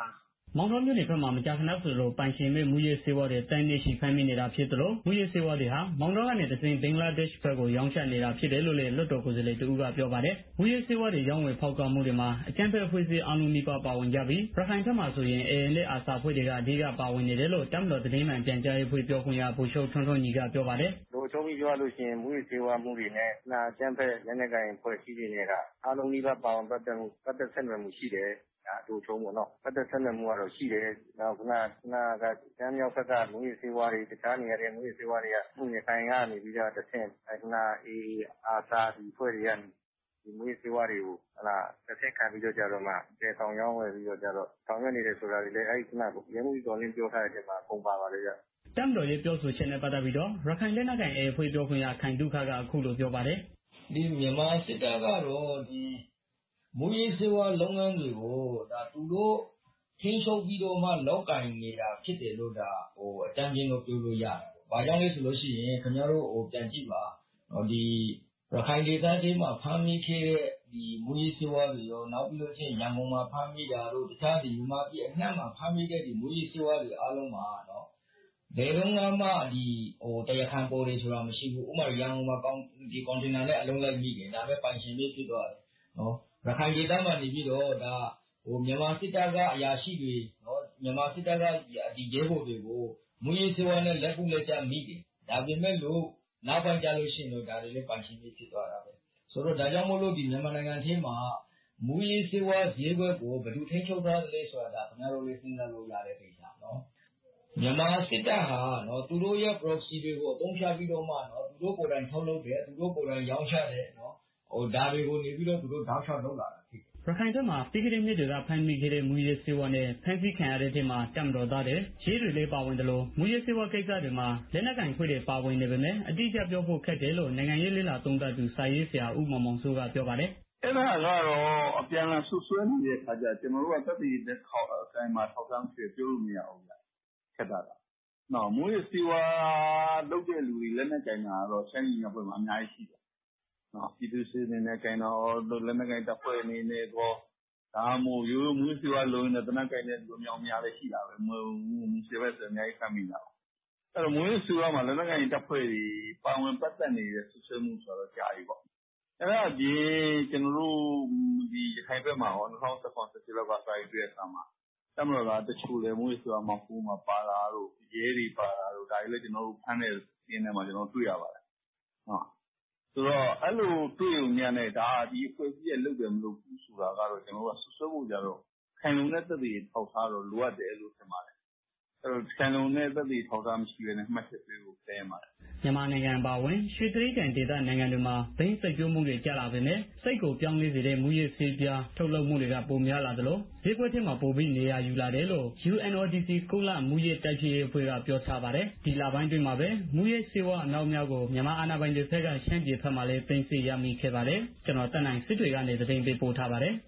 မောင်တောမြို့နယ်ဘက်မှာမကြာခဏဆိုလိုပိုင်ရှင်မဲ့မူရေးစေဝါတွေတန်းနေရှိဖမ်းမိနေတာဖြစ်သလိုမူရေးစေဝါတွေဟာမောင်တောကနေတစဉ်ဘင်္ဂလားဒေ့ရှ်ဘက်ကိုရောင်းချနေတာဖြစ်တယ်လို့လည်းလွတ်တော်ကိုယ်စားလှယ်တူကပြောပါတယ်မူရေးစေဝါတွေရောင်းဝယ်ဖောက်ကားမှုတွေမှာအကြမ်းဖက်အဖွဲ့အစည်းအလုံးနီးပါးပါဝင်ကြပြီးရခိုင်ဘက်မှာဆိုရင် အေ အန် နဲ့ အာဆာအဖွဲ့တွေကအဓိကပါဝင်နေတယ်လို့တမ်တော်သတင်းမှန်ပြန်ကြားရေးဖွဲ့ပြောခွင့်ရဗိုလ်ချုပ်ထွန်းထွန်းညီကပြောပါတယ်လို့ချုံပြီးပြောလို့ရှိရင်မူရေးစေဝါမှုတွေနဲ့နာအကြမ်းဖက်လက်နက်ကိုင်ဖွဲ့စည်းတွေနဲ့ကအလုံးနီးပါးပါဝင်ပတ်သက်မှုပတ်သက်ဆက်နွယ်မှုရှိတယ်ဒါအတူချုံပေါ့နော်ပတ်သက်ဆက်နွယ်မှုကတော့ရှိတယ်နောက်ခုနကကတမ်းမြောက်ဘက်ကမူရေးစေဝါတွေတခြားနေရာတွေမူရေးစေဝါတွေကခုနေတိုင်းကနေပြီးတော့တစ်ဆင့်ခုနအေအာစာဒီဖွဲ့တွေကနေဒီမူရေးစေဝါတွေကိုဟလာတစ်ဆင့်ခံပြီးတော့ကြတော့မှကျေဆောင်ရောင်းဝယ်ပြီးတော့ကြတော့ဆောင်ရွက်နေတယ်ဆိုတာတွေလည်းအဲ့ဒီခုနကရဲမှုတော်လင်းပြောထားတဲ့အချိန်မှာပုံပါပါတယ်ကြတမ်တော်ရဲ့ပြောဆိုချက်နဲ့ပတ်သက်ပြီးတော့ရခိုင်လက်နက်ကိုင်အေအဖွဲ့ပြောခွင့်ရခိုင်ဒုခကအခုလိုပြောပါတယ်ဒီမြန်မာစစ်တပ်ကတော့ဒီမူရေးစေဝါလုပ်ငန်းတွေကိုဒါသူတို့ထင်းချုပ်ပြီးတော့မှလောက်ကင်နေတာဖြစ်တယ်လို့ဒါဟိုအတန်းချင်းလို့ပြောလို့ရတယ်။ဘာကြောင့်လဲဆိုလို့ရှိရင်ခင်ဗျားတို့ဟိုပြန်ကြည့်ပါဟိုဒီရခိုင်ဒေသကြီးမှာဖမ်းမိခဲ့တဲ့ဒီမူရေးစေဝါတွေရောနောက်ပြီးလို့ချင်းရန်ကုန်မှာဖမ်းမိတာတို့တခြားဒီမြန်မာပြည်အနှံ့မှာဖမ်းမိတဲ့ဒီမူရေးစေဝါတွေအားလုံးမှာတော့ဘယ်တော့မှဒီဟိုတရားခံပေါ်တွေဆိုတာမရှိဘူး။ဥပမာရန်ကုန်မှာကောင်းဒီကွန်တိန်နာနဲ့အလုံးလိုက်မိတယ်ဒါပဲပိုင်ရှင်လေးဖြစ်သွားတယ်နော်ရခိုင်ဒေသမှာနေပြီးတော့ဒါဟိုမြန်မာစစ်တပ်ကအရာရှိတွေနော်မြန်မာစစ်တပ်ကဒီရဲဘော်တွေကိုမူရေးစေဝါနဲ့လက်ပုလက်ချမိတယ်ဒါပေမဲ့လို့နောက်ပိုင်းကြလို့ရှိရင်တော့ဒါတွေလည်းပိုင်ရှင်လေးဖြစ်သွားတာပဲဆိုတော့ဒါကြောင့်မို့လို့ဒီမြန်မာနိုင်ငံထဲမှာမူရေးစေဝါဈေးကွက်ကိုဘယ်သူထိန်းချုပ်ထားတယ်လဲဆိုတာဒါခင်ဗျားတို့လေးစဉ်းစားလို့ရတဲ့ကိစ္စနော်မြန်မာစစ်တပ်ဟာနော်သူတို့ရဲ့ proxy တွေကိုအသုံးချပြီးတော့မှနော်သူတို့ကိုယ်တိုင်ထုတ်လုပ်တယ်သူတို့ကိုယ်တိုင်ရောင်းချတယ်နော်ဟိုဒါတွေကိုနေပြီးတော့သူတို့ဓာတ်ချောက်လုပ်လာတာဖြစ်ရခိုင်ဘက်မှာပြည်ကလေးမြစ်တွေကဖမ်းမိခဲ့တဲ့မူရေးစေဝါနဲ့ဖမ်းဆီးခံရတဲ့ထဲမှာတမ်တော်သားတဲ့ရေးတွေလေးပါဝင်တယ်လို့မူရေးစေဝါကိစ္စတွေမှာလက်နက်ကင်ဖွဲ့တွေပါဝင်နေပေမဲ့အတိအကျပြောဖို့ခက်တယ်လို့နိုင်ငံရေးလေ့လာသုံးသပ်သူစာရေးဆရာဦးမောင်မောင်စိုးကပြောပါတယ်အဲ့ဒါကတော့အပြန်အလှန်ဆွဆွဲနေတဲ့အခါကျကျွန်တော်တို့ကတက်တည်တဲ့ခေါက်အတိုင်းမှာထောက်ဆန်းဆွေပြောလို့မရဘူးဗျခက်တာကနော်မူရေးစေဝါလုပ်တဲ့လူတွေလက်နက်ကင်တာတော့ဆိုင်ရင်ဘက်မှာအများကြီးရှိတယ်နော်ပြည်သူစစ်နေတဲ့ကင်တော့လက်နက်ကင်တပ်ဖွဲ့နေနေတော့ဒါမှမဟုတ်ရိုးရိုးမူစေဝါလုံးနဲ့တနက်ကင်တဲ့လူမျိုးများလည်းရှိတာပဲမူစေဝါဆိုအများကြီးခံမိတာအဲ့တော့မူစေဝါမှာလက်နက်ကင်တပ်ဖွဲ့တွေပါဝင်ပတ်သက်နေတဲ့ဆွဆွဲမှုဆိုတော့ကြာပြီပေါ့အဲ့ဒါဒီကျွန်တော်တို့ဒီရခိုင်ဘက်မှာဟော၂၀၁၇ ၁၈လောက်ကစာရေးပြတဲ့အခါမှာတမတော်ကတချို့လေမူစေဝါမှာဖူးမှာပါတာတို့ရဲတွေပါတာတို့ဒါတွေလည်းကျွန်တော်တို့ဖမ်းတဲ့စင်းထဲမှာကျွန်တော်တွေ့ရပါတယ်ဟုတ်ဆိုတော့အဲ့လိုတွေ့ုံများနဲ့ဒါဒီအဖွဲ့အစည်းရဲ့လုပ်တယ်မလုပ်ဘူးဆိုတာကတော့ကျွန်တော်တို့ကဆွဆွဲဖို့ကြတော့ခိုင်လုံတဲ့သက်သေထောက်ထားတော့လိုအပ်တယ်လို့ထင်ပါတယ်အဲ့တော့ခိုင်လုံတဲ့သက်သေထောက်ထားမရှိဘဲနဲ့မှတ်ချက်ပေးဖို့သိရပါတယ်မြန်မာနိုင်ငံပါဝင်ရွှေတြိဂံဒေသနိုင်ငံတွေမှာဘိန်းစိတ်ကျိုးမှုတွေကြာလာပေမဲ့စိတ်ကိုပြောင်းလဲစေတဲ့မူရစ်ဆေးပြားထုတ်လုပ်မှုတွေကပိုများလာသလိုဈေးကွက်ထဲမှာပိုပြီးနေရာယူလာတယ်လို့ ယူ အန် အို ဒီ စီ ကုလမူရစ်တိုက်ဖျက်ရေးအဖွဲ့ကပြောထားပါတယ်ဒီလပိုင်းတွင်းမှာပဲမူရစ်ဆေးဝါးအနောက်မြောက်ကိုမြန်မာအာဏာပိုင်တွေဘက်ကရှမ်းပြည်ဘက်မှာလည်းသိမ်းဆည်းရမိခဲ့ပါတယ်ကျွန်တော်တက်နိုင်စစ်တွေကနေသတင်းပေးပို့ထားပါတယ်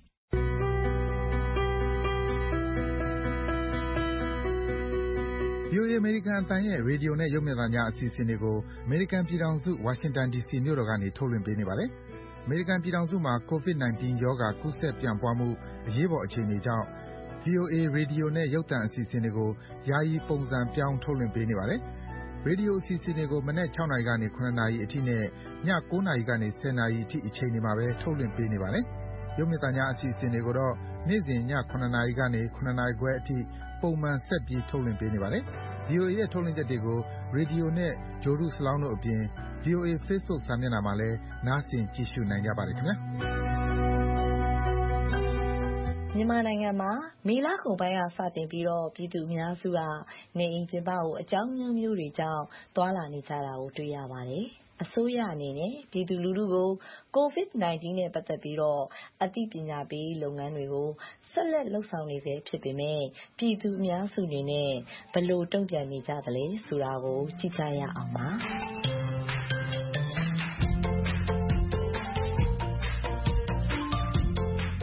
ဗွီအိုအေ အမေရိကန်အသံရဲ့ရေဒီယိုနဲ့ရုပ်မြင်သံကြားအစီအစဉ်တွေကိုအမေရိကန်ပြည်ထောင်စုဝါရှင်တန်ဒီစီမြို့တော်ကနေထုတ်လွှင့်ပေးနေပါတယ်။အမေရိကန်ပြည်ထောင်စုမှာ ကိုဗစ် ၁၉ ရောဂါကူးစက်ပြန့်ပွားမှုအရေးပေါ်အခြေအနေကြောင့် ဗွီအိုအေ ရေဒီယိုနဲ့ရုပ်သံအစီအစဉ်တွေကိုယာယီပုံစံပြောင်းထုတ်လွှင့်ပေးနေပါတယ်။ရေဒီယိုအစီအစဉ်တွေကိုမနက်၆နာရီကနေ၇နာရီအထိနဲ့ည၉နာရီကနေ၁၀နာရီအထိအချိန်တွေမှာပဲထုတ်လွှင့်ပေးနေပါတယ်။ရုပ်မြင်သံကြားအစီအစဉ်တွေကိုတော့နေ့စဉ်ည၇နာရီကနေ၇နာရီခွဲအထိပုံမှန်ဆက်ပြီးထုတ်လွှင့်ပေးနေပါတယ်။ဗွီအိုအေရဲ့ထုတ်လွှင့်ချက်တွေကိုရေဒီယိုနဲ့ဂြိုလ်တုစလောင်းတို့အပြင် ဗွီအိုအေ Facebook စာမျက်နှာမှာလည်းနားဆင်ကြည့်ရှုနိုင်ကြပါတယ်ခင်ဗျာမြန်မာနိုင်ငံမှာမေလကုန်ပိုင်းကစတင်ပြီးတော့ပြည်သူအများစုကနေအိမ်ပြင်ပကိုအကြောင်းမျိုးမျိုးတွေကြောင့်သွားလာနေကြတာကိုတွေ့ရပါတယ်။အစိုးရအနေနဲ့ပြည်သူလူထုကိုကိုဗစ် ၁၉ နဲ့ပတ်သက်ပြီးတော့အသိပညာပေးလုပ်ငန်းတွေကိုဆက်လက်လှုပ်ဆောင်နေစေဖြစ်ပေမဲ့ပြည်သူအများစုအနေနဲ့ဘယ်လိုတုံ့ပြန်နေကြသလဲဆိုတာကိုကြည့်ကြရအောင်ပါ။မတ်လ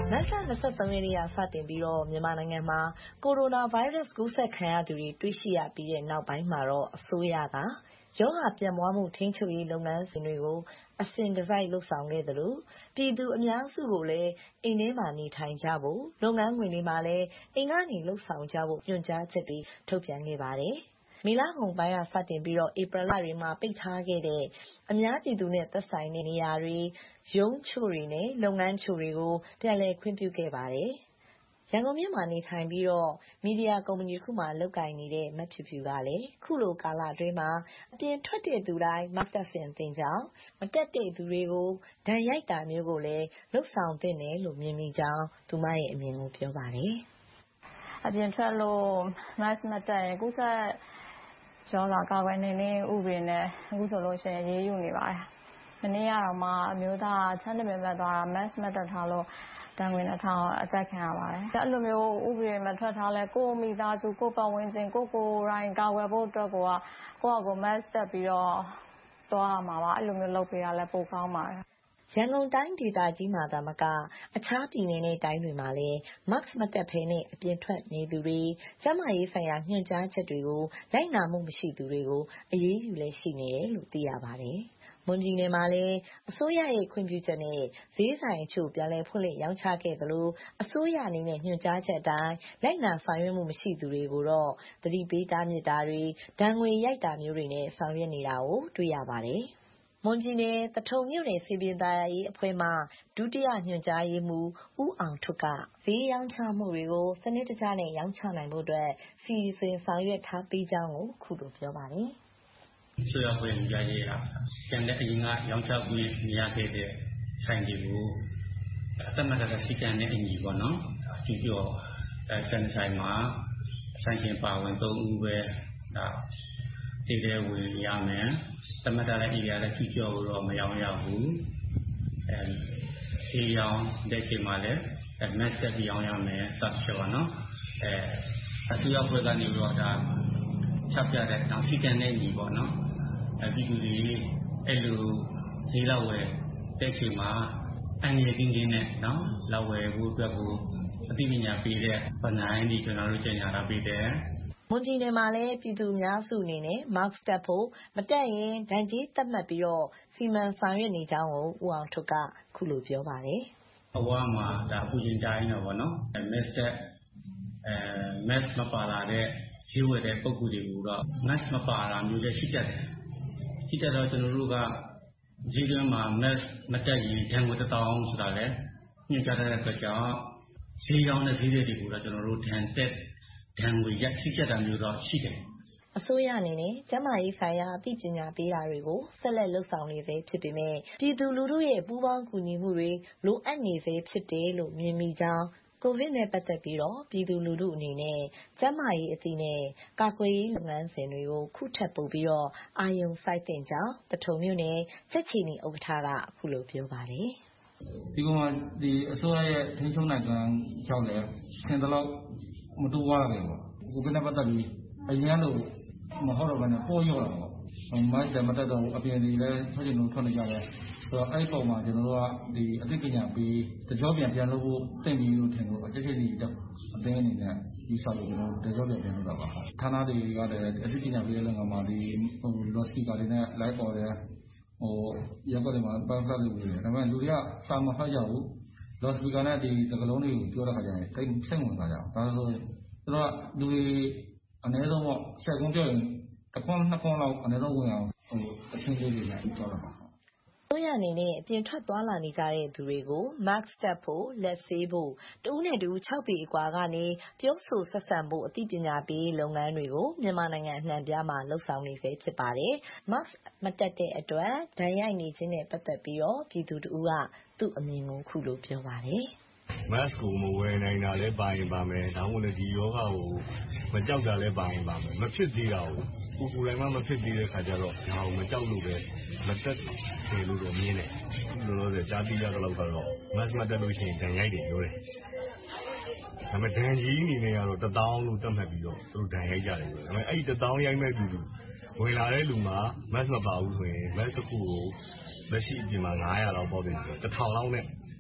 နှစ်ဆသုံးရက်နေ့ကစတင်ပြီးတော့မြန်မာနိုင်ငံမှာကိုရိုနာဗိုင်းရပ်စ်ကူးစက်ခံရသူတွေတွေ့ရှိရပြီးတဲ့နောက်ပိုင်းမှာတော့အစိုးရကရောဂါပြန့်ပွားမှုထိန်းချုပ်ရေးလုပ်ငန်းစဉ်တွေကိုအစဉ်တစိုက်လုပ်ဆောင်ခဲ့သလိုပြည်သူအများစုကိုလည်းအိမ်ထဲမှာနေထိုင်ကြဖို့လုပ်ငန်းခွင်တွေမှာလည်းအိမ်ကနေလုပ်ဆောင်ကြဖို့ညွှန်ကြားချက်တွေထုတ်ပြန်ခဲ့ပါတယ်။မေလကုန်ပိုင်းကစတင်ပြီးတော့ဧပြီလတွေမှာပိတ်ထားခဲ့တဲ့အများပြည်သူနဲ့သက်ဆိုင်တဲ့နေရာတွေရုံးချို့တွေနဲ့လုပ်ငန်းချို့တွေကိုပြန်လည်ခွင့်ပြုခဲ့ပါတယ်။ရန်ကုန်မြို့မှာနေထိုင်ပြီးတော့မီဒီယာကုမ္ပဏီတစ်ခုမှာလုပ်ကိုင်နေတဲ့မဖြူဖြူကလည်းခုလိုကာလအတွင်းမှာအပြင်ထွက်တဲ့သူတိုင်း mask တပ်ဆင်သင့်ကြောင်းမတက်တဲ့သူတွေကိုဒဏ်ရိုက်တာမျိုးကိုလည်းလှုပ်ဆောင်သင့်တယ်လို့မြင်မိကြောင်းသူမရဲ့အမြင်ကိုပြောပါတယ်။အပြင်ထွက်လို့ mask မတပ်ရင်ကူးစက်ရောဂါကာကွယ်နိုင်တဲ့ဥပဒေနဲ့အခုဆိုလို့ရှိရင်ရေးယူနေပါတယ်။မနေ့ကတော့မှအမျိုးသားချမ်းတပင်ဘက်သွားတာ mask မတပ်ထားလို့တန်ငွေနှစ်ထောင်အကြိုက်ခံရပါတယ်။အဲ့လိုမျိုးဥပဒေမထွက်ထားလဲကိုယ်မိသားစုကိုယ်ပတ်ဝန်းကျင်ကိုကိုယ်တိုင်ကာကွယ်ဖို့အတွက်ကိုကကိုယ့်အကို mask တပ်ပြီးတော့သွားရမှာပါအဲ့လိုမျိုးလုပ်ပေးရလဲပိုကောင်းပါတယ်ရန်ကုန်တိုင်းဒေသကြီးမှာသာမကအခြားပြည်နယ်နဲ့တိုင်းတွေမှာလည်း mask မတပ်ဘဲနဲ့အပြင်ထွက်နေသူတွေကျန်းမာရေးဆိုင်ရာညွှန်ကြားချက်တွေကိုလိုက်နာမှုမရှိသူတွေကိုအရေးယူလဲရှိနေတယ်လို့သိရပါတယ်။မွန်ပြည်နယ်မှာလည်းအစိုးရရဲ့ခွင့်ပြုချက်နဲ့ဈေးဆိုင်အချို့ပြန်လည်ဖွင့်လှစ်ရောင်းချခဲ့သလိုအစိုးရအနေနဲ့ညွှန်ကြားချက်အတိုင်းလိုက်နာဆောင်ရွက်မှုမရှိသူတွေကိုတော့သတိပေးတားမြစ်တာတွေဒဏ်ငွေရိုက်တာမျိုးတွေနဲ့ဆောင်ရွက်နေတာကိုတွေ့ရပါတယ်။မွန်ပြည်နယ်သထုံမြို့နယ်စေပြင်သာယာရေးအဖွဲ့မှဒုတိယညွှန်ကြားရေးမှူးဦးအောင်ထွတ်ကဈေးရောင်းချမှုတွေကိုစနစ်တကျနဲ့ရောင်းချနိုင်ဖို့အတွက်စီစဉ်ဆောင်ရွက်ထားပေးကြောင်းကိုခုလိုပြောပါတယ်။ဆိုရခွင့်ရရေးဟာပြန်တဲ့အရင်ကရောင်းချခွင့်မရခဲ့တဲ့ဆိုင်တွေကိုအသက်မတတဲ့စီကံနဲ့အညီပေါ့နော်အကျိုးပြောဆန်ဆိုင်မှာဆိုင်ရှင်ပါဝင်သုံးဦးပဲဒါဒီတဲ့ဝင်ရမယ်သမတလည်းအရာလည်းကြည့်ကြောတော့မရောင်းရဘူးအဲစီရောင်းတဲ့ချိန်မှာလည်းမက်ဆက်ရောင်းရမယ်ဆက်ပြောပါနော်အဲအစိုးရဖွဲ့ကနေတော့ဒါချက်ပြတဲ့တောင်စီကံနဲ့ညီပေါ့နော်အဲဒီလူတွေအဲ့လိုဈေးလောက်ဝယ်တဲ့ချိန်မှာအန်ရည်ကင်းကင်းနဲ့နော်လောက်ဝယ်ဖို့အတွက်ကိုအသိပညာပေးတဲ့ဗနိုင်ဒီကျွန်တော်တို့ကျင်ညာတာပေးတယ်မွန်ပြည်နယ်မှာလည်းပြည်သူများစုအနေနဲ့ mask တပ်ဖို့မတက်ရင်ဒဏ်ကြေးသတ်မှတ်ပြီးတော့စီမံဆောင်ရွက်နေကြောင်းကိုဦးအောင်ထွတ်ကခုလိုပြောပါတယ်အဝါမှာဒါပူရင်တိုင်းတော့ဗောနော် mask တက်အဲ mask မပါလာတဲ့ဈေးဝယ်တဲ့ပုံကူတွေကိုတော့ mask မပါလာမျိုးလည်းရှိတတ်တယ်ရှိတတ်တော့ကျွန်တော်တို့ကဈေးတွင်းမှာ mask မတက်ရင်ဒဏ်ငွေတစ်သောင်းဆိုတာလည်းညွှန်ကြားတဲ့အတွက်ကြောင့်ဈေးရောင်းတဲ့ဈေးတွေကိုတော့ကျွန်တော်တို့ဒဏ်တက်ဒဏ်ငွေရက်ရှိချက်တာမျိုးတော့ရှိတယ်အစိုးရအနေနဲ့ကျန်းမာရေးဆိုင်ရာအသိပညာပေးတာတွေကိုဆက်လက်လှုပ်ဆောင်နေသေးဖြစ်ပေမဲ့ပြည်သူလူထုရဲ့ပူးပေါင်းကူညီမှုတွေလိုအပ်နေသေးဖြစ်တယ်လို့မြင်မိကြောင်းကိုဗစ်နဲ့ပတ်သက်ပြီးတော့ပြည်သူလူထုအနေနဲ့ကျန်းမာရေးအသိနဲ့ကာကွယ်ရေးလုပ်ငန်းစဉ်တွေကိုခုထပ်ပို့ပြီးတော့အာရုံစိုက်တင်ကြောင်းတထုံမြို့နယ်ချက်ချီနီဥက္ကဋ္ဌကအခုလိုပြောပါတယ်ဒီကောင်ကဒီအစိုးရရဲ့ထိန်းချုပ်နိုင်တဲ့ကြောင့်လည်းသင်တလောက်မတူပါဘူးပေါ့ကိုဗစ်နဲ့ပတ်သက်ပြီးအရင်ကလို့မဟုတ်တော့ဘဲနဲ့ပို့ရောက်လာတော့မတ်တယ်မတက်တော့အပြင်တွေလည်းဆက်ကျင်လို့ထွက်နေကြတယ်ဆိုတော့အဲ့ပုံမှာကျွန်တော်တို့ကဒီအသိပညာပေးတကြောပြန်ပြန်လုပ်ဖို့တင့်ပြီးလို့ထင်လို့အချက်ချင်းကြီးအတင်းအနေနဲ့ဒီဆောက်လို့ကျွန်တော်တကြောပြန်ပြန်လုပ်တာပါဌာနတွေကလည်းအသိပညာပေးတဲ့ငါမှာဒီဟိုလော့စပီကာတွေနဲ့ live ပေါ်တယ်ဟိုရက်ကွက်တွေမှာပန်းဖတ်လို့ရတယ်ဒါပေမဲ့လူတွေကစာမဖတ်ကြဘူးလော့စပီကာနဲ့ဒီစကလုံးတွေကိုပြောတဲ့ခါကျရင်တိတ်စိတ်ဝင်စားကြအောင်ဒါဆိုသူတို့ကလူတွေအနည်းဆုံးပေါ့ဆက်ကုန်းပြောရင်တစ်ခွန်းနှစ်ခွန်းလောက်အနည်းဆုံးဝင်အောင်ဟိုအချင်းလေးတွေလည်းပြောတာပါတို့ရအနေနဲ့အပြင်ထွက်သွားလာနေကြတဲ့သူတွေကို mask တပ်ဖို့လက်ဆေးဖို့တဦးနဲ့တဦး၆ပေအကွာကနေပြောဆိုဆက်ဆံဖို့အသိပညာပေးလုပ်ငန်းတွေကိုမြန်မာနိုင်ငံအနှံ့ပြားမှာလှုပ်ဆောင်နေစေဖြစ်ပါတယ်။ mask မတပ်တဲ့အတွက်ဒဏ်ရိုက်နေခြင်းနဲ့ပတ်သက်ပြီးတော့ပြည်သူတဦးကသူ့အမြင်ကိုခုလိုပြောပါတယ်။ mask ကိုမဝယ်နိုင်တာလည်းပါရင်ပါမယ်ဒါမှမဟုတ်ဒီယောဂကိုမကြောက်တာလည်းပါရင်ပါမယ်မဖြစ်သေးတာကိုကိုယ်ကိုယ်တိုင်မှမဖြစ်သေးတဲ့ခါကျတော့ဒါကိုမကြောက်လို့ပဲမတက်တယ်လို့တော့မြင်တယ်လောလောဆယ်ကြားသိရတဲ့လောက်ကတော့ mask မတက်လို့ရှိရင်ဒဏ်ရိုက်တယ်ပြောတယ်ဒါပေမဲ့ဒဏ်ကြီးအနေနဲ့ကတော့တစ်သောင်းလို့သတ်မှတ်ပြီးတော့သူတို့ဒဏ်ရိုက်ကြတယ်ပြောဒါပေမဲ့အဲ့ဒီတစ်သောင်းရိုက်မဲ့သူလူဝင်လာတဲ့လူမှာ mask မပါဘူးဆိုရင် mask တစ်ခုကိုလက်ရှိအပြင်မှာငါးရာလောက်ပေါက်တယ်ဆိုတော့တစ်ထောင်လောက်နဲ့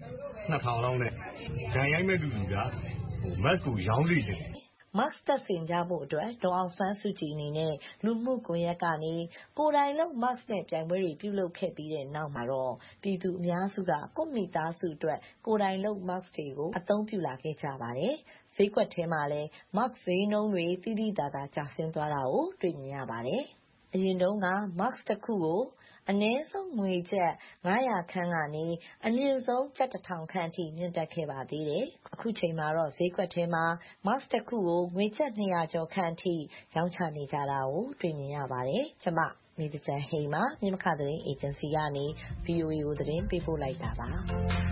နှစ်ထောင်လောက်နဲ့ဒဏ်ရိုက်မဲ့သူတွေက mask ကိုရောင်းစေချင်တယ် Mask တပ်ဆင်ကြဖို့အတွက်ဒေါ်အောင်ဆန်းစုကြည်အနေနဲ့လူမှုကွန်ရက်ကနေကိုယ်တိုင်လုပ် mask နဲ့ပြိုင်ပွဲတွေပြုလုပ်ခဲ့ပြီးတဲ့နောက်မှာတော့ပြည်သူအများစုကကိုယ့်မိသားစုအတွက်ကိုယ်တိုင်လုပ် mask တွေကိုအသုံးပြုလာခဲ့ကြပါတယ်။ဈေးကွက်ထဲမှာလည်း mask ဈေးနှုန်းတွေသိသိသာသာကျဆင်းသွားတာကိုတွေ့မြင်ရပါတယ်။အရင်တုန်းက mask တစ်ခုကိုအနည်းဆုံးငွေကျပ်ငါးရာခန့်ကနေအမြင့်ဆုံးကျပ်တစ်ထောင်ခန့်အထိမြင့်တက်ခဲ့ပါသေးတယ်။အခုချိန်မှာတော့ဈေးကွက်ထဲမှာ mask တစ်ခုကိုငွေကျပ်နှစ်ရာကျော်ခန့်အထိရောင်းချနေကြတာကိုတွေ့မြင်ရပါတယ်။ကျွန်မနေတကြံဟိန်မှာမြမခသတင်းအေဂျင်စီကနေ ဗီအိုအေ ကိုသတင်းပေးပို့လိုက်တာပါ။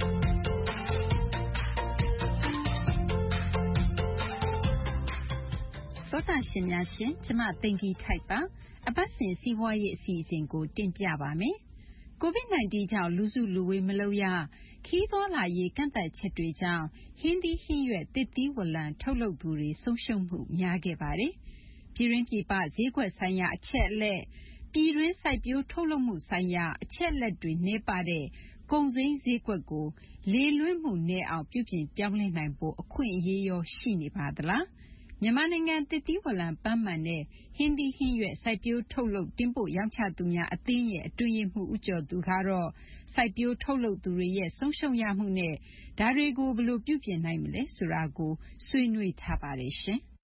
သောတာရှင်များရှင်ကျမသိင်္ဂီထိုက်ပါအပတ်စဉ်စီးပွားရေးအစီအစဉ်ကိုတင်ပြပါမယ်။ ကိုဗစ် -19 ကြောင့်လူစုလူဝေးမလုပ်ရခီးသွားလာရေးကန့်သတ်ချက်တွေကြောင့်ဟင်းသီးဟင်းရွက်သစ်သီးဝလံထုတ်လုပ်သူတွေဆုံးရှုံးမှုများခဲ့ပါတယ်။ပြည်တွင်းပြည်ပဈေးကွက်ဆိုင်ရာအချက်အလက်ပြည်တွင်းစိုက်ပျိုးထုတ်လုပ်မှုဆိုင်ရာအချက်အလက်တွေနည်းပါတဲ့ကုန်စိမ်းဈေးကွက်ကိုလေလွင့်မှုနည်းအောင်ပြုပြင်ပြောင်းလဲနိုင်ဖို့အခွင့်အရေးရောရှိနေပါသလား။မြန်မာနိုင်ငံသစ်သီးဝလံပန်းမာန်နဲ့ဟင်းသီးဟင်းရွက်စိုက်ပျိုးထုတ်လုပ်တင်ပို့ရောင်းချသူများအသင်းရဲ့အတွင်းရေးမှူးဦးကျော်သူကတော့စိုက်ပျိုးထုတ်လုပ်သူတွေရဲ့ဆုံးရှုံးရမှုနဲ့ဒါတွေကိုဘယ်လိုပြုပြင်နိုင်မလဲဆိုတာကိုဆွေးနွေးထားပါတယ်ရှင်။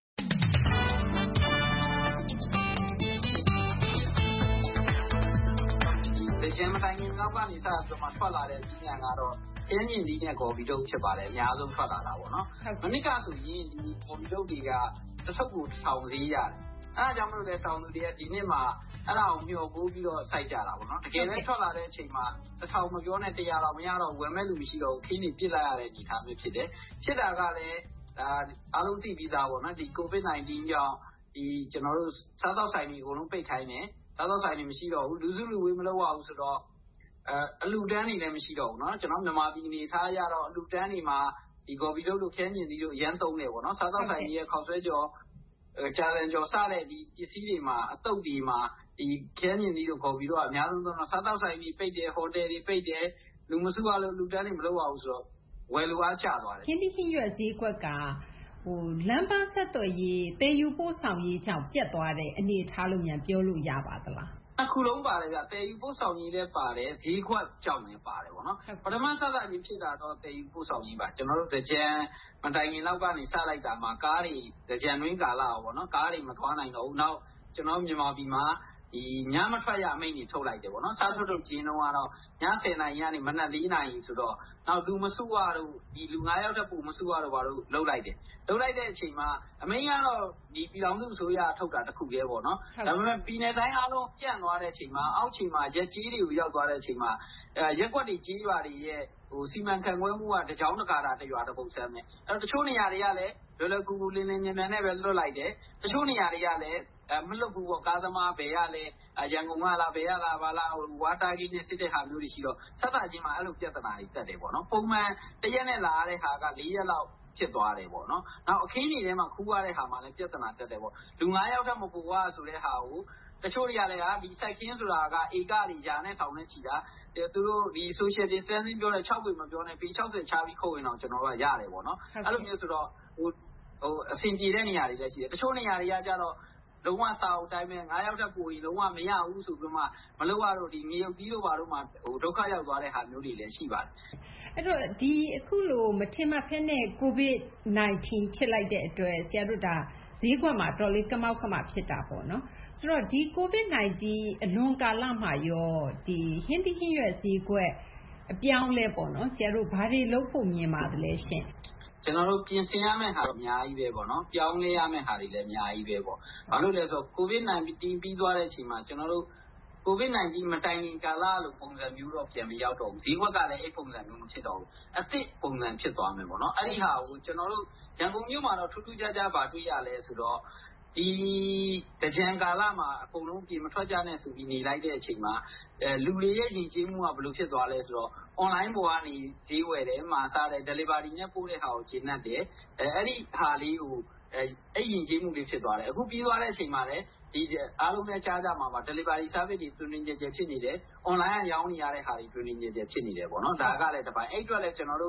ဒီကျင်းမတိုင်းနောက်ကနေစပြီးမှထွက်လာတဲ့ဒီညံကတော့ခင်းမြင့်ဒီနဲ့ကော်ပီတုပ်ဖြစ်ပါတယ်အများဆုံးထွက်လာတာပေါ့နော်မနစ်ကဆိုရင်ဒီကော်ပီတုပ်တွေကတစ်ထုပ်ကိုထောင်ဈေးရတယ်အဲဒါကြောင့်မလို့လဲတောင်သူတွေကဒီနှစ်မှာအဲ့ဒါကိုမျှော်ကိုးပြီးတော့စိုက်ကြတာပေါ့နော်တကယ်လည်းထွက်လာတဲ့အချိန်မှာတစ်ထောင်မပြောနဲ့တရားတော့မရတော့ဝယ်မဲ့လူမရှိတော့ခင်းနေပြစ်လိုက်ရတဲ့ဒီထားမျိုးဖြစ်တယ်ဖြစ်တာကလည်းဒါအားလုံးသိပြီးသားပေါ့နော်ဒီ ကိုဗစ် -19 ကြောင့်ဒီကျွန်တော်တို့စားသောက်ဆိုင်တွေအကုန်လုံးပိတ်ခိုင်းတယ်စားသောက်ဆိုင်တွေမရှိတော့ဘူးလူစုလူဝေးမလုပ်ရဘူးဆိုတော့အဲအလူတန်းတွေလည်းမရှိတော့ဘူးเนาะကျွန်တော်မြန်မာပြည်အနေထားရတော့အလူတန်းတွေမှာဒီကော်ပီတုပ်တို့ခဲမြင်သီးတို့အရန်သုံးတယ်ပေါ့နော်စားသောက်ဆိုင်ကြီးရဲ့ခေါက်ဆွဲကြော်ကြာလန်ကြော်စတဲ့ဒီပစ္စည်းတွေမှာအတုပ်တွေမှာဒီခဲမြင်သီးတို့ကော်ပီတို့ကအများဆုံးသုံးတော့စားသောက်ဆိုင်ကြီးပိတ်တယ်ဟိုတယ်တွေပိတ်တယ်လူမစုရလို့လူတန်းတွေမလုပ်ရဘူးဆိုတော့ဝယ်လူအားကျသွားတယ်ခင်းသီးခင်းရွက်ဈေးကွက်ကဟိုလမ်းပန်းဆက်သွယ်ရေးတေယူပို့ဆောင်ရေးကြောင့်ပြတ်သွားတဲ့အနေအထားလို့မြန်ပြောလို့ရပါသလားအခုလုံးပါတယ်ဗျတယ်ယူပို့ဆောင်ရေးလည်းပါတယ်ဈေးကွက်ကြောင့်လည်းပါတယ်ပေါ့နော်ပထမစစချင်းဖြစ်တာတော့တယ်ယူပို့ဆောင်ရေးပါကျွန်တော်တို့ကြံမတိုင်ခင်လောက်ကနေစလိုက်တာမှာကားတွေကြံတွင်းကာလပေါ့နော်ကားတွေမသွားနိုင်တော့ဘူးနောက်ကျွန်တော်မြန်မာပြည်မှာဒီညမထွက်ရအမိန့်ကြီးထုတ်လိုက်တယ်ပေါ့နော်စားထုတ်ထုတ်ကျင်းတော့ကတော့ညဆယ်နာရီကနေမနက်လေးနာရီဆိုတော့နောက်လူမစုရတော့ဒီလူငါးယောက်တက်ပူမစုရတော့ဘာလို့လှုပ်လိုက်တယ်လှုပ်လိုက်တဲ့အချိန်မှာအမိန့်ကတော့ဒီပြည်တော်စုအစိုးရထုတ်တာတစ်ခုတည်းပေါ့နော်ဒါပေမဲ့ပြည်နယ်တိုင်းအားလုံးပြန့်သွားတဲ့အချိန်မှာအောက်ချိန်မှာရက်ကြီးတွေကိုရောက်သွားတဲ့အချိန်မှာအဲရက်ကွက်တွေကြီးရွာတွေရဲ့ဟိုစီမံခန့်ခွဲမှုကတကြောင်တကာတာတရွာတစ်ပုတ်ဆမ်းပဲအဲတချို့နေရာတွေကလည်းလွယ်လွယ်ကူကူလင်းလင်းမြန်မြန်နဲ့ပဲလွတ်လိုက်တယ်တချို့နေရာတွေကလည်းအဲမလွတ်ဘူးပေါ့ကားသမားဘယ်ရလဲရန်ကုန်ကလာဘယ်ရလာပါလားဝါတာကြီးနဲ့စစ်တဲ့ဟာမျိုးတွေရှိတော့စသချင်းမှာအဲ့လိုပြဿနာတွေတက်တယ်ပေါ့နော်ပုံမှန်တရက်နဲ့လာရတဲ့ဟာက၄ရက်လောက်ဖြစ်သွားတယ်ပေါ့နော်နောက်အခင်းတွေထဲမှာခူးရတဲ့ဟာမှာလည်းပြဿနာတက်တယ်ပေါ့လူငါးယောက်ထက်မပိုရဆိုတဲ့ဟာကိုတချို့တွေကလည်းဟာဒီစိုက်ခင်းဆိုတာကဧကတွေယာနဲ့ထောင်နဲ့ချီတာသူတို့ဒီ social distancing ပြောတဲ့၆ပေမပြောနဲ့ပေ၆၀ချပြီးခုတ်ရင်တော့ကျွန်တော်တို့ကရတယ်ပေါ့နော်အဲ့လိုမျိုးဆိုတော့ဟိုဟိုအဆင်ပြေတဲ့နေရာတွေလည်းရှိတယ်တချို့နေရာတွေကကြတော့လုံးဝစာအုပ်တိုင်းပဲငါးယောက်တက်ပိုရင်လုံးဝမရဘူးဆိုပြီးမှမလုပ်ရတော့ဒီမြေရုပ်သီးတို့ဘာတို့မှဟိုဒုက္ခရောက်သွားတဲ့ဟာမျိုးတွေလည်းရှိပါတယ်အဲ့တော့ဒီအခုလိုမထင်မှတ်ဖက်နဲ့ ကိုဗစ် -19 ဖြစ်လိုက်တဲ့အတွက်ဆရာတို့ဒါဈေးကွက်မှာတော်လေးကမောက်ကမဖြစ်တာပေါ့နော်ဆိုတော့ဒီ ကိုဗစ် -19 အလွန်ကာလမှာရောဒီဟင်းသီးဟင်းရွက်ဈေးကွက်အပြောင်းလဲပေါ့နော်ဆရာတို့ဘာတွေလုပ်ဖို့မြင်ပါသလဲရှင်ကျွန်တော်တို့ပြင်ဆင်ရမယ့်ဟာတော့အများကြီးပဲပေါ့နော်ပြောင်းလဲရမယ့်ဟာတွေလည်းအများကြီးပဲပေါ့ဘာလို့လဲဆိုတော့ ကိုဗစ် -19 ပြီးသွားတဲ့အချိန်မှာကျွန်တော်တို့ ကိုဗစ် -19 မတိုင်ခင်ကာလလို့ပုံစံမျိုးတော့ပြန်မရောက်တော့ဘူးဈေးကွက်ကလည်းအဲ့ပုံစံမျိုးမဖြစ်တော့ဘူးအသစ်ပုံစံဖြစ်သွားမယ်ပေါ့နော်အဲ့ဒီဟာကိုကျွန်တော်တို့ရန်ကုန်မြို့မှာတော့ထူးထူးခြားခြားပါတွေ့ရလဲဆိုတော့ဒီတကြံကာလမှာအကုန်လုံးပြင်မထွက်ကြနဲ့ဆိုပြီးနေလိုက်တဲ့အချိန်မှာအဲလူတွေရဲ့ယဉ်ကျေးမှုကဘယ်လိုဖြစ်သွားလဲဆိုတော့ online ပေါ်ကနေဈေးဝယ်တယ်မှာစားတယ် delivery နဲ့ပို့တဲ့ဟာကိုဂျင်းနဲ့တယ်အဲအဲ့ဒီဟာလေးကိုအဲအဲ့ယဉ်ကျေးမှုလေးဖြစ်သွားတယ်အခုပြီးသွားတဲ့အချိန်မှာလည်းဒီအားလုံးနဲ့ကြားကြမှာပါ delivery service တွေတွင်တွင်ကျယ်ကျယ်ဖြစ်နေတယ် online ကရောင်းနေရတဲ့ဟာတွေတွင်တွင်ကျယ်ကျယ်ဖြစ်နေတယ်ပေါ့နော်ဒါကလည်းတစ်ပိုင်းအဲ့အတွက်လည်းကျွန်တော်တို့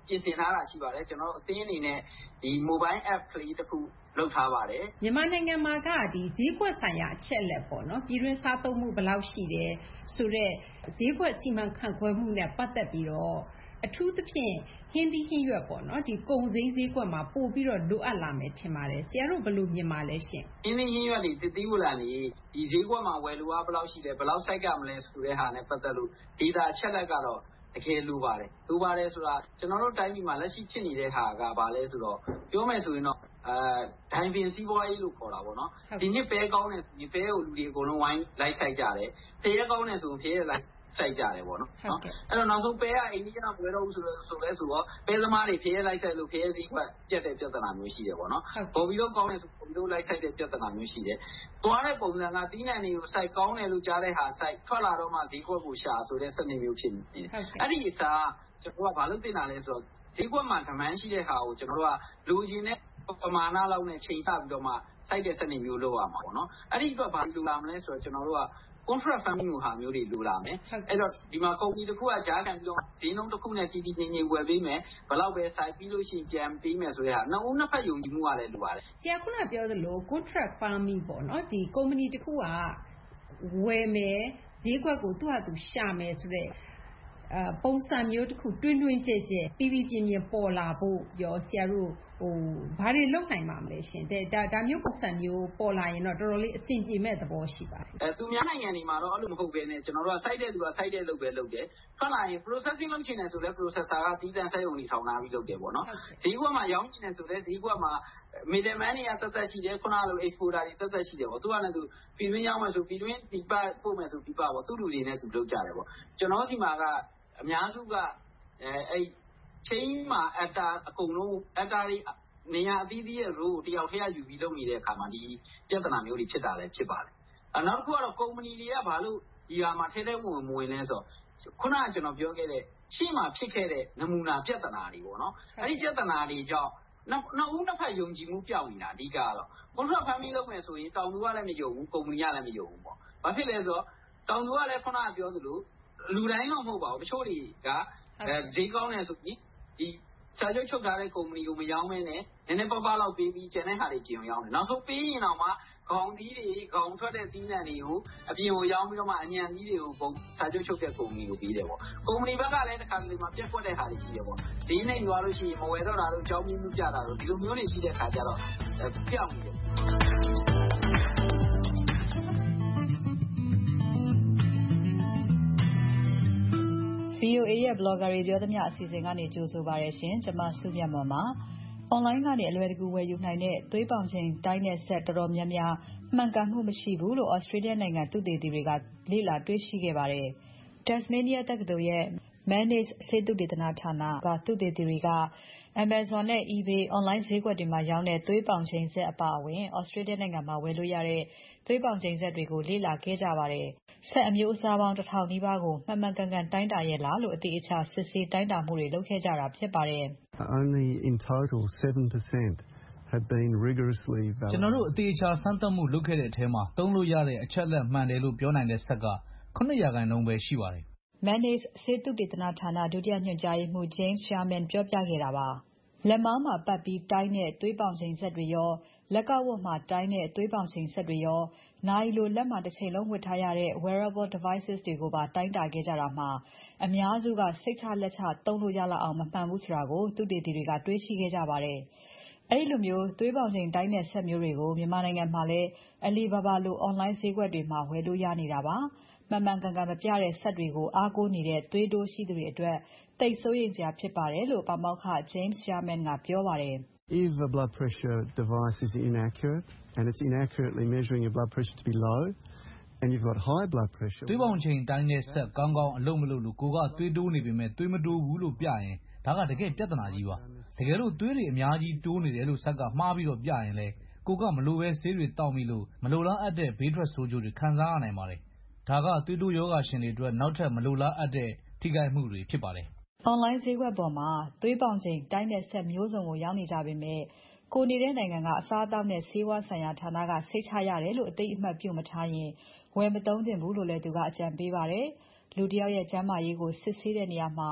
ပြင်ဆင်ထားတာရှိပါတယ်ကျွန်တော်အသင်းအနေနဲ့ဒီ mobile app ကလေးတစ်ခုလုပ်ထားပါတယ်မြန်မာနိုင်ငံမှာကဒီဈေးကွက်ဆိုင်ရာအချက်လက်ပေါ့နော်ပြည်တွင်းစားသုံးမှုဘယ်လောက်ရှိတယ်ဆိုတော့ဈေးကွက်စီမံခန့်ခွဲမှုနဲ့ပတ်သက်ပြီးတော့အထူးသဖြင့်ဟင်းသီးဟင်းရွက်ပေါ့နော်ဒီကုန်စည်ဈေးကွက်မှာပို့ပြီးတော့လိုအပ်လာမယ်ထင်ပါတယ်ဆရာတို့ဘယ်လိုမြင်ပါလဲရှင်ဟင်းသီးဟင်းရွက်တွေတတိဝလာနေဒီဈေးကွက်မှာဝယ်လိုအားဘယ်လောက်ရှိတယ်ဘယ်လောက်စိုက်ကမလဲဆိုတဲ့ဟာနဲ့ပတ်သက်လို့ data အချက်လက်ကတော့တကယ်လိုပါတယ်လိုပါတယ်ဆိုတာကျွန်တော်တို့တိုင်းပြည်မှာလက်ရှိဖြစ်နေတဲ့ဟာကဘာလဲဆိုတော့ပြောမယ်ဆိုရင်တော့အဲဒိုင်ပင်စီးပွားရေးလို့ခေါ်တာပေါ့နော်ဒီနှစ်ပဲကောင်းတယ်ဒီပဲကိုလူတွေအကုန်လုံးဝိုင်းလိုက်ဆိုင်ကြတယ်ဖရဲကောင်းတယ်ဆိုရင်ဖရဲလိုက်စိုက်ကြတယ်ပေါ့နော်အဲ့တော့နောက်ဆုံးပဲကအိန္ဒိယမွေးတော့ဘူးဆိုတော့ဆိုလဲဆိုတော့ပဲသမားတွေဖရဲလိုက်ဆိုင်လို့ဖရဲစည်းကွက်ပြတ်တဲ့ပြဿနာမျိုးရှိတယ်ပေါ့နော်ပေါ်ပြီးတော့ကောင်းတယ်ဆိုပေါ်ပြီးတော့လိုက်ဆိုင်တဲ့ပြဿနာမျိုးရှိတယ်သွားတဲ့ပုံစံကတီးနှံတွေကိုစိုက်ကောင်းတယ်လို့ကြားတဲ့ဟာစိုက်ထွက်လာတော့မှဈေးကွက်ကိုရှာဆိုတဲ့စနစ်မျိုးဖြစ်နေတယ်အဲ့ဒီအစားကျွန်တော်ကဘာလို့တင်တာလဲဆိုတော့ဈေးကွက်မှာ demand ရှိတဲ့ဟာကိုကျွန်တော်တို့ကလိုချင်တဲ့ပမာဏလောက်နဲ့ချိန်ဆပြီးတော့မှစိုက်တဲ့စနစ်မျိုးလုပ်ရမှာပေါ့နော်အဲ့ဒီအတွက်ဘာလိုလာမလဲဆိုတော့ကျွန်တော်တို့ကcontract farming ဟာမျိုးတွေလိုလာမယ်အဲ့တော့ဒီမှာကုမ္ပဏီတစ်ခုကကြားခံပြီးတော့ဈေးနှုန်းတစ်ခုနဲ့တည်တည်ငြိမ်ငြိမ်ဝယ်ပေးမယ်ဘယ်လောက်ပဲစိုက်ပြီးလို့ရှိရင်ပြန်ပေးမယ်ဆိုတဲ့ဟာနှစ်ဦးနှစ်ဖက်ယုံကြည်မှုကလည်းလိုပါတယ်ဆရာခုနပြောသလို contract farming ပေါ့နော်ဒီကုမ္ပဏီတစ်ခုကဝယ်မယ်ဈေးကွက်ကိုသူ့ဟာသူရှာမယ်ဆိုတဲ့အဲပုံစံမျိုးတစ်ခုတွင်းတွင်းကြဲကြဲပြီးပြီးပြင်းပြင်းပေါ်လာဖို့ရောဆရာတို့ဟိုဘာတွေလုပ်နိုင်မှာမလဲရှင်ဒါဒါမျိုးပုံစံမျိုးပေါ်လာရင်တော့တော်တော်လေးအဆင်ပြေမဲ့သဘောရှိပါတယ်အဲသူများနိုင်ငံတွေမှာတော့အဲ့လိုမဟုတ်ဘဲနဲ့ကျွန်တော်တို့ကစိုက်တဲ့သူကစိုက်တဲ့လုပ်ပဲလုပ်တယ်ထွက်လာရင် processing လုပ်ချင်တယ်ဆိုလဲ processor ကတီးတန့်စက်ရုံတွေထောင်ထားပြီးလုပ်တယ်ပေါ့နော်ဈေးကွက်မှာရောင်းချင်တယ်ဆိုလဲဈေးကွက်မှာ middleman တွေကတသက်ရှိတယ်ခုနလို exporter တွေတသက်ရှိတယ်ပေါ့သူကလည်းသူပြည်တွင်းရောင်းမယ်ဆိုပြည်တွင်းဒီပတ်ပို့မယ်ဆိုဒီပတ်ပေါ့သူ့လူတွေနဲ့သူလုပ်ကြတယ်ပေါ့ကျွန်တော်စီမှာကအများစုကအဲအဲ့ chain မှာ atta အကုန်လုံး atta တွေနေရာအသီးသီးရဲ့ role ကိုတယောက်တည်းယူပြီးလုပ်နေတဲ့အခါမှာဒီပြဿနာမျိုးတွေဖြစ်တာလည်းဖြစ်ပါတယ်အနောက်တစ်ခုကတော့ကုမ္ပဏီတွေကဘာလို့ဒီဟာမှာထဲထဲဝင်မဝင်လဲဆိုတော့ခုနကကျွန်တော်ပြောခဲ့တဲ့ရှေ့မှာဖြစ်ခဲ့တဲ့နမူနာပြဿနာတွေပေါ့နော်အဲ့ဒီပြဿနာတွေကြောင့်နောက်ဦးနှစ်ဖက်ယုံကြည်မှုပြောင်းနေတာအဓိကကတော့ contract farming လုပ်မယ်ဆိုရင်တောင်သူကလည်းမယုံဘူးကုမ္ပဏီကလည်းမယုံဘူးပေါ့ဘာဖြစ်လဲဆိုတော့တောင်သူကလည်းခုနကပြောသလိုလူတိုင်းတော့မဟုတ်ပါဘူးတချို့တွေကအဲဈေးကောင်းတယ်ဆိုရင်ဒီစာချုပ်ချုပ်ထားတဲ့ကုမ္ပဏီကိုမရောင်းမဲနဲ့နည်းနည်းပါးပါးလောက်ပေးပြီးကျန်တဲ့ဟာတွေကျင်ရောင်းတယ်နောက်ဆုံးပေးရင်တော့မှခေါင်းသီးတွေခေါင်းထွက်တဲ့သီးနှံတွေကိုအပြင်ကိုရောင်းပြီးတော့မှအညံသီးတွေကိုပုံစာချုပ်ချုပ်တဲ့ကုမ္ပဏီကိုပေးတယ်ပေါ့ကုမ္ပဏီဘက်ကလည်းတစ်ခါတလေမှာပြက်ကွက်တဲ့ဟာတွေရှိတယ်ပေါ့ဈေးနဲ့ရွာလို့ရှိရင်မဝယ်တော့တာတို့ကြောင်းမျိုးပြတာတို့ဒီလိုမျိုးတွေရှိတဲ့ခါကျတော့ပြောင်းနေတယ်ဗီအိုအေ ရဲ့ blogger တွေပြောသမျှအစီအစဉ်ကနေကြိုဆိုပါရရှင်။ကျွန်မစုမြတ်မော်ပါ။ online ကနေအလွယ်တကူဝယ်ယူနိုင်တဲ့သွေးပေါင်ချိန်တိုင်းတဲ့ဆက်တော်တော်များများမှန်ကန်မှုမရှိဘူးလို့ Australia နိုင်ငံသုတေသီတွေကလေ့လာတွေ့ရှိခဲ့ပါတယ်။ Tasmania တက္ကသိုလ်ရဲ့ Manage ဆေးသုတေသနဌာနကသုတေသီတွေက Amazon နဲ့ eBay online ဈေးကွက်တွေမှာရောင်းတဲ့သွေးပေါင်ချိန်စက်အပါအဝင် Australia နိုင်ငံမှာဝယ်လို့ရတဲ့သွေးပေါင်ချိန်စက်တွေကိုလေ့လာခဲ့ကြပါတယ်။စက်အမျိုးအစားပေါင်းတစ်ထောင်နီးပါးကိုမှန်မှန်ကန်ကန်တိုင်းတာရဲ့လားလို့အတိအကျစစ်ဆေးတိုင်းတာမှုတွေလုပ်ခဲ့ကြတာဖြစ်ပါတယ်။ Only in total seven percent have been rigorously validated. ကျွန်တော်တို့အတိအကျစမ်းသပ်မှုလုပ်ခဲ့တဲ့အထဲမှာသုံးလို့ရတဲ့အချက်လက်မှန်တယ်လို့ပြောနိုင်တဲ့ဆက်ကခုနှစ်ရာခိုင်နှုန်းပဲရှိပါတယ်။ Manage ဆေးသုတေသနဌာနဒုတိယညွှန်ကြားရေးမှူး James Sherman ပြောပြခဲ့တာပါ။လက်မောင်းမှာပတ်ပြီးတိုင်းတဲ့သွေးပေါင်ချိန်စက်တွေရောလက်ကောက်ဝတ်မှာတိုင်းတဲ့သွေးပေါင်ချိန်စက်တွေရောနာရီလိုလက်မှာတစ်ချိန်လုံးဝတ်ထားရတဲ့ wearable devices တွေကိုပါတိုင်းတာခဲ့ကြတာမှာအများစုကစိတ်ချလက်ချသုံးလို့ရလောက်အောင်မမှန်ဘူးဆိုတာကိုသုတေသီတွေကတွေ့ရှိခဲ့ကြပါတယ်။အဲဒီလိုမျိုးသွေးပေါင်ချိန်တိုင်းတဲ့စက်မျိုးတွေကိုမြန်မာနိုင်ငံမှာလည်း Alibaba လို online ဈေးကွက်တွေမှာဝယ်လို့ရနေတာပါ။မှန်မှန်ကန်ကန်မပြတဲ့စက်တွေကိုအားကိုးနေတဲ့သွေးတိုးရှိသူတွေအတွက်သိပ်စိုးရိမ်စရာဖြစ်ပါတယ်လို့ပါမောက္ခ James Sherman ကပြောပါတယ်။ If a blood pressure device is inaccurate and it's inaccurately measuring your blood pressure to be low and you've got high blood pressure သွေးပေါင်ချိန်တိုင်းတဲ့စက်ကောင်းကောင်းအလုပ်မလုပ်လို့ကိုကသွေးတိုးနေပေမဲ့သွေးမတိုးဘူးလို့ပြရင်ဒါကတကယ်ပြဿနာကြီးပါတကယ်လို့သွေးတွေအများကြီးတိုးနေတယ်လို့ဆက်ကမှားပြီးတော့ပြရင်လေကိုကမလိုပဲဆေးတွေတောက်မိလို့မလိုလားအပ်တဲ့ဘေးထွက်ဆိုးကျိုးတွေခံစားရနိုင်ပါတယ်ဒါကသွေးတိုးယောဂရှင်တွေအတွက်နောက်ထပ်မလိုလားအပ်တဲ့ထိခိုက်မှုတွေဖြစ်ပါတယ်။ online ဈေးကွက်ပေါ်မှာသွေးပေါင်ချိန်တိုင်းတဲ့စက်မျိုးစုံကိုရောင်းနေကြပေမဲ့ကိုနေတဲ့နိုင်ငံကအစားအသောက်နဲ့ဆေးဝါးဆိုင်ရာဌာနကစိတ်ချရတယ်လို့အသိအမှတ်ပြုမထားရင်ဝယ်မသုံးသင့်ဘူးလို့လည်းသူကအကြံပေးပါတယ်။လူတစ်ယောက်ရဲ့ကျန်းမာရေးကိုစစ်ဆေးတဲ့နေရာမှာ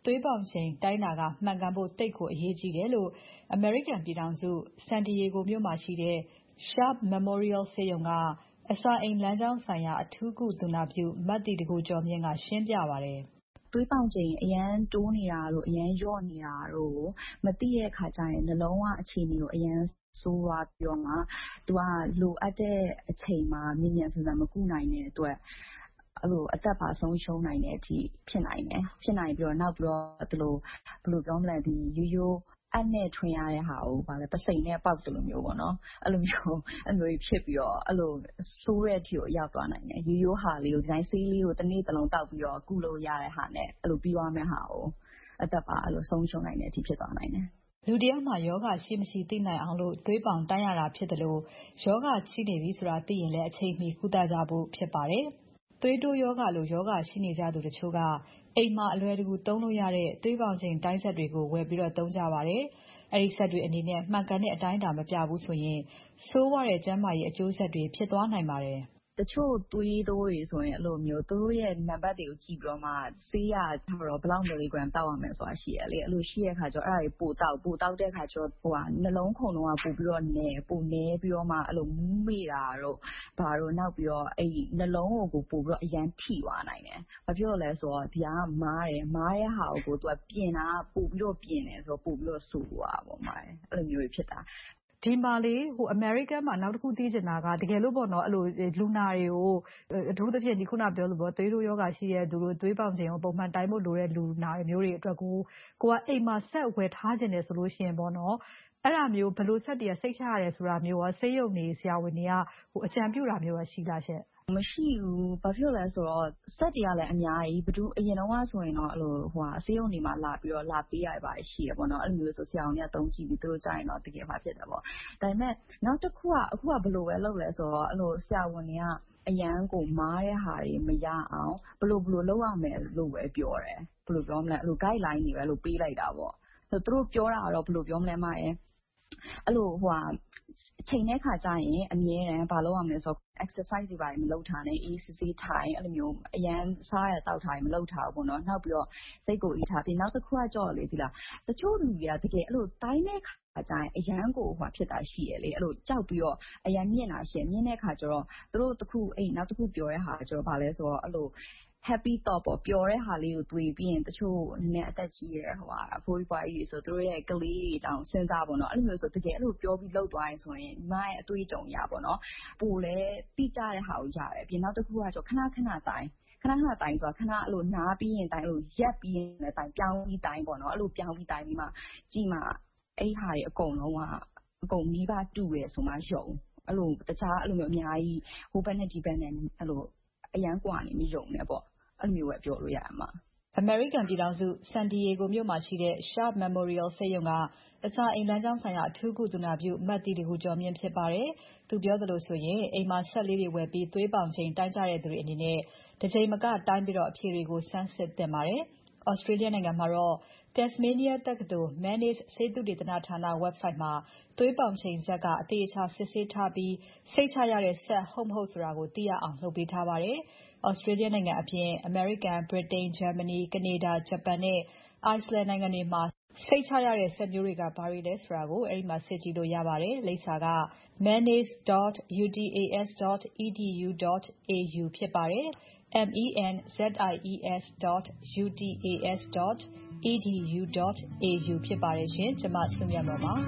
သွေးပေါင်ချိန်တိုင်းတာကမှန်ကန်ဖို့သိပ်ကိုအရေးကြီးတယ်လို့ အမေရိကန်ပြည်ထောင်စု San Diego မြို့မှာရှိတဲ့ Sharp Memorial ဆေးရုံကအစာအိမ်လမ်းကြောင်းဆိုင်ရာအထူးကုသူနာပြုမတ်တီတကိုကျော်မြင့်ကရှင်းပြပါတယ်။သွေးပေါင်ချိန်အရန်တိုးနေတာတို့အရန်လျော့နေတာတို့မသိတဲ့အခါကျရင်နှလုံးကအခြေအနေကိုအရန်ဆိုးသွားပြီးတော့မှသူကလိုအပ်တဲ့အချိန်မှာမြင်မြန်ဆန်ဆန်မကုနိုင်တဲ့အတွက်အဲ့လိုအသက်ပါဆုံးရှုံးနိုင်တဲ့အထိဖြစ်နိုင်တယ်ဖြစ်နိုင်ပြီးတော့နောက်ပြီးတော့ဒီလိုဘယ်လိုပြောမလဲဒီရိုးရိုးအနဲ့ထွင်ရတဲ့ဟာကိုဗာလဲပစိန်နဲ့ပေါက်တယ်လို့မျိုးပေါ့နော်အဲ့လိုမျိုးအဲ့လိုဖြစ်ပြီးတော့အဲ့လိုဆိုးတဲ့အထိကိုရောက်သွားနိုင်တယ်ရိုးရိုးဟာလေးကိုဒီတိုင်းဆေးလေးကိုတစ်နေ့တစ်လုံးတောက်ပြီးတော့ကုလို့ရတဲ့ဟာနဲ့အဲ့လိုပြီးသွားမယ့်ဟာကိုအသက်ပါအဲ့လိုဆုံးရှုံးနိုင်တဲ့အထိဖြစ်သွားနိုင်တယ်လူတယောက်မှာယောဂရှိမရှိသိနိုင်အောင်လို့သွေးပေါင်တိုင်းရတာဖြစ်တယ်လို့ယောဂရှိနေပြီဆိုတာသိရင်လည်းအချိန်မီကုသကြဖို့ဖြစ်ပါတယ်။သွေးတိုးယောဂလိုယောဂရှိနေကြသူတချို့ကအိမ်မှာအလွယ်တကူသုံးလို့ရတဲ့သွေးပေါင်ချိန်တိုင်းဆက်တွေကိုဝယ်ပြီးတော့သုံးကြပါတယ်။အဲဒီဆက်တွေအနေနဲ့မှန်ကန်တဲ့အတိုင်းအတာမပြဘူးဆိုရင်ဆိုးဝါးတဲ့ကျန်းမာရေးအကျိုးဆက်တွေဖြစ်သွားနိုင်ပါတယ်။တချို့သွေးတိုးတွေဆိုရင်အဲ့လိုမျိုးသူတို့ရဲ့နံပါတ်တွေကိုကြည့်ပြီးတော့မှဆေးရထားတော့ဘယ်လောက်မီလီဂရမ်တောက်ရမယ်ဆိုတာရှိရလေအဲ့လိုရှိတဲ့အခါကျတော့အဲ့ဒါတွေပိုတောက်ပိုတောက်တဲ့အခါကျတော့ဟိုဟာနှလုံးခုန်လုံးကပိုပြီးတော့နဲပိုနဲပြီးတော့မှအဲ့လိုမူးမေ့တာတော့ဘာလို့နောက်ပြီးတော့အဲ့ဒီနှလုံးကိုပိုပြီးတော့အရန်ထိသွားနိုင်တယ်။ဘာဖြစ်လို့လဲဆိုတော့ဒီကမားတယ်မားရဲ့ဟာကိုသူကပြင်တာပိုပြီးတော့ပြင်တယ်ဆိုတော့ပိုပြီးတော့ဆူသွားပါမားတယ်အဲ့လိုမျိုးဖြစ်တာဒီမှာလေဟို American မှာနောက်တစ်ခုသိချင်တာကတကယ်လို့ပေါ့နော်အဲ့လိုလူနာတွေကိုအထူးသဖြင့်ဒီခုနပြောလို့ပေါ့သွေးတိုးယောဂရှိတဲ့သူတို့သွေးပေါင်ချိန်ကိုပုံမှန်တိုင်းဖို့လိုတဲ့လူနာတွေမျိုးတွေအတွက်ကိုကိုကအိမ်မှာဆက်ဝယ်ထားခြင်းတယ်ဆိုလို့ရှိရင်ပေါ့နော်အဲ့ဒါမျိုးဘယ်လိုဆက်တည်းစိတ်ချရတယ်ဆိုတာမျိုးကဆေးရုံနေဆရာဝန်တွေကဟိုအကြံပြုတာမျိုးရှိလားရှင့်မရှိဘူးဘာဖြစ်လဲဆိုတော့စက်တွေကလည်းအများကြီးဘယ်သူအရင်တော့ဆိုရင်တော့အဲ့လိုဟိုဟာအဆေးရုံတွေမှာလာပြီးတော့လာပေးရပါရှိရပေါ့နော်အဲ့လိုမျိုးဆိုဆရာဝန်တွေကတုံးကြည့်ပြီးသူတို့ကြားရင်တော့တကယ်မှဖြစ်တယ်ပေါ့ဒါပေမဲ့နောက်တစ်ခုကအခုကဘယ်လိုပဲလုပ်လဲဆိုတော့အဲ့လိုဆရာဝန်တွေကအရန်ကိုမားတဲ့ဟာတွေမရအောင်ဘယ်လိုဘယ်လိုလုပ်ရမယ်လို့ပဲပြောတယ်ဘယ်လိုပြောမလဲအဲ့လို guideline တွေပဲလို့ပေးလိုက်တာပေါ့ဆိုသူတို့ပြောတာကတော့ဘယ်လိုပြောမလဲမရဲ့အဲ့လိုဟိုဟာအချိန်နဲ့ခါကျရင်အမြဲတမ်းဘာလုပ်ရမလဲဆိုတော့ exercise တွေပါမလုပ်ထားနဲ့အေးစစ်စစ်ထိုင်အဲ့လိုမျိုးအရန်စားရတောက်ထားရင်မလုပ်ထားဘူးပေါ့နော်နောက်ပြီးတော့စိတ်ကိုအေးထားပြီးနောက်တစ်ခုကကြောက်လေဒီလားတချို့လူတွေကတကယ်အဲ့လိုတိုင်းတဲ့ခါကျရင်အရန်ကိုဟိုဖြစ်တာရှိရလေအဲ့လိုကြောက်ပြီးတော့အရန်မြင့်တာရှိမြင့်တဲ့ခါကျတော့သူတို့တစ်ခုအဲ့နောက်တစ်ခုပြောတဲ့ဟာကျတော့ဘာလဲဆိုတော့အဲ့လိုhappy thought ပေါ့ပျော်တဲ့ဟာလေးကိုတွေ့ပြီးရင်တချို့နည်းနည်းအသက်ကြီးရဲဟိုဟာအဖိုးကြီးပွားကြီးဆိုသူတို့ရဲ့ကလေးတွေတောင်စဉ်းစားပေါ့နော်အဲ့လိုမျိုးဆိုတကယ်အဲ့လိုပြောပြီးလောက်သွားရင်ဆိုရင်ညီမရဲ့အတွေ့အကြုံရပေါ့နော်ပိုလဲတိကျတဲ့ဟာကိုရတယ်ပြီးနောက်တစ်ခုကကျခဏခဏတိုင်းခဏခဏတိုင်းဆိုတာခဏအဲ့လိုနားပြီးရင်တိုင်းအဲ့လိုရက်ပြီးရင်လည်းတိုင်းပြောင်းပြီးတိုင်းပေါ့နော်အဲ့လိုပြောင်းပြီးတိုင်းပြီးမှကြည့်မှအဲ့ဟာတွေအကုန်လုံးကအကုန်မိဘတူရဲဆိုမှယုံအဲ့လိုတခြားအဲ့လိုမျိုးအများကြီးဟိုဘက်နဲ့ဒီဘက်နဲ့အဲ့လိုအရန်กว่าနေမယုံနဲ့ပေါ့အဲ့လိုမျိုးပဲပြောလို့ရမှာအမေရိကန်ပြည်ထောင်စု San Diego မြို့မှာရှိတဲ့ Sharp Memorial ဆေးရုံကအစာအိမ်လမ်းကြောင်းဆိုင်ရာအထူးကုသူနာပြုမတ်တီတကူကျော်မြင့်ဖြစ်ပါတယ်။သူပြောသလိုဆိုရင်အိမ်မှာဆက်လေးတွေဝယ်ပြီးသွေးပေါင်ချိန်တိုင်းကြတဲ့သူတွေအနေနဲ့တစ်ချိန်မကတိုင်းပြီးတော့အဖြေတွေကိုစမ်းစစ်သင့်ပါတယ်။ Australia နိုင်ငံမှာတော့ Tasmania တက္ကသိုလ် Mannes ဆေးသုတေသနဌာန website မှာသွေးပေါင်ချိန်စက်ကအသေးအချာစစ်ဆေးထားပြီးစိတ်ချရတဲ့စက်ဟုတ်မဟုတ်ဆိုတာကိုသိရအောင်လုပ်ပေးထားပါတယ်။ Australia နိုင်ငံအပြင် American, Britain, Germany, Canada, Japan နဲ့ Iceland နိုင်ငံတွေမှာစိတ်ချရတဲ့စက်မျိုးတွေကဘာတွေလဲဆိုတာကိုအဲဒီမှာစစ်ကြည့်လို့ရပါတယ်။လိပ်စာက mannes dot u t a s dot e d u dot a u ဖြစ်ပါတယ်။ m e n z i e s dot u t a s dot e d u dot a u ဖြစ်ပါတယ်ရှင်။ကျွန်မစုမြတ်မော်ပါ။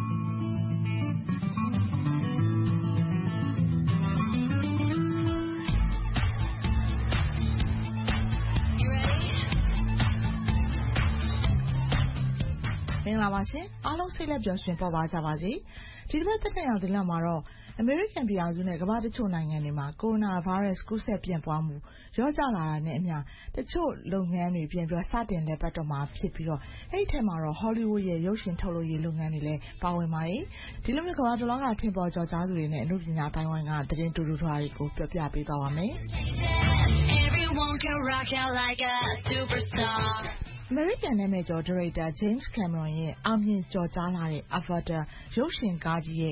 မင်္ဂလာပါရှင်အားလုံးစိတ်လက်ပျော်ရွှင်ပေါ်ပါကြပါစေဒီတစ်ပတ်သက်တဲ့ရောက်ဒီလောက်မှာတော့အမေရိကန်ပြည်ထောင်စုနဲ့ကမ္ဘာတချို့နိုင်ငံတွေမှာကိုရိုနာဗိုင်းရပ်စ်ကူးစက်ပြန့်ပွားမှုရောကျလာတာနဲ့အမျှတချို့လုပ်ငန်းတွေပြန်ပြီးစတင်လည်ပတ်တော့မှာဖြစ်ပြီးတော့အဲ့ဒီထက်မှာတော့ Hollywood ရဲ့ရုပ်ရှင်ထုတ်လုပ်ရေးလုပ်ငန်းတွေလည်းပါဝင်ပါတယ်ဒီလိုမျိုးကမ္ဘာတလွှားကထင်ပေါ်ကျော်ကြားသူတွေနဲ့အမှုပညာတိုင်းဝိုင်းကသတင်းတူတူထွားတွေကိုပြောပြပေးသွားပါမယ် Everyone can rock out like a superstar American နာမည်ကျော်ဒါရိုက်တာ James Cameron ရဲ့အောင်မြင်ကျော်ကြားလာတဲ့ Avatar ရုပ်ရှင်ကားကြီးရဲ့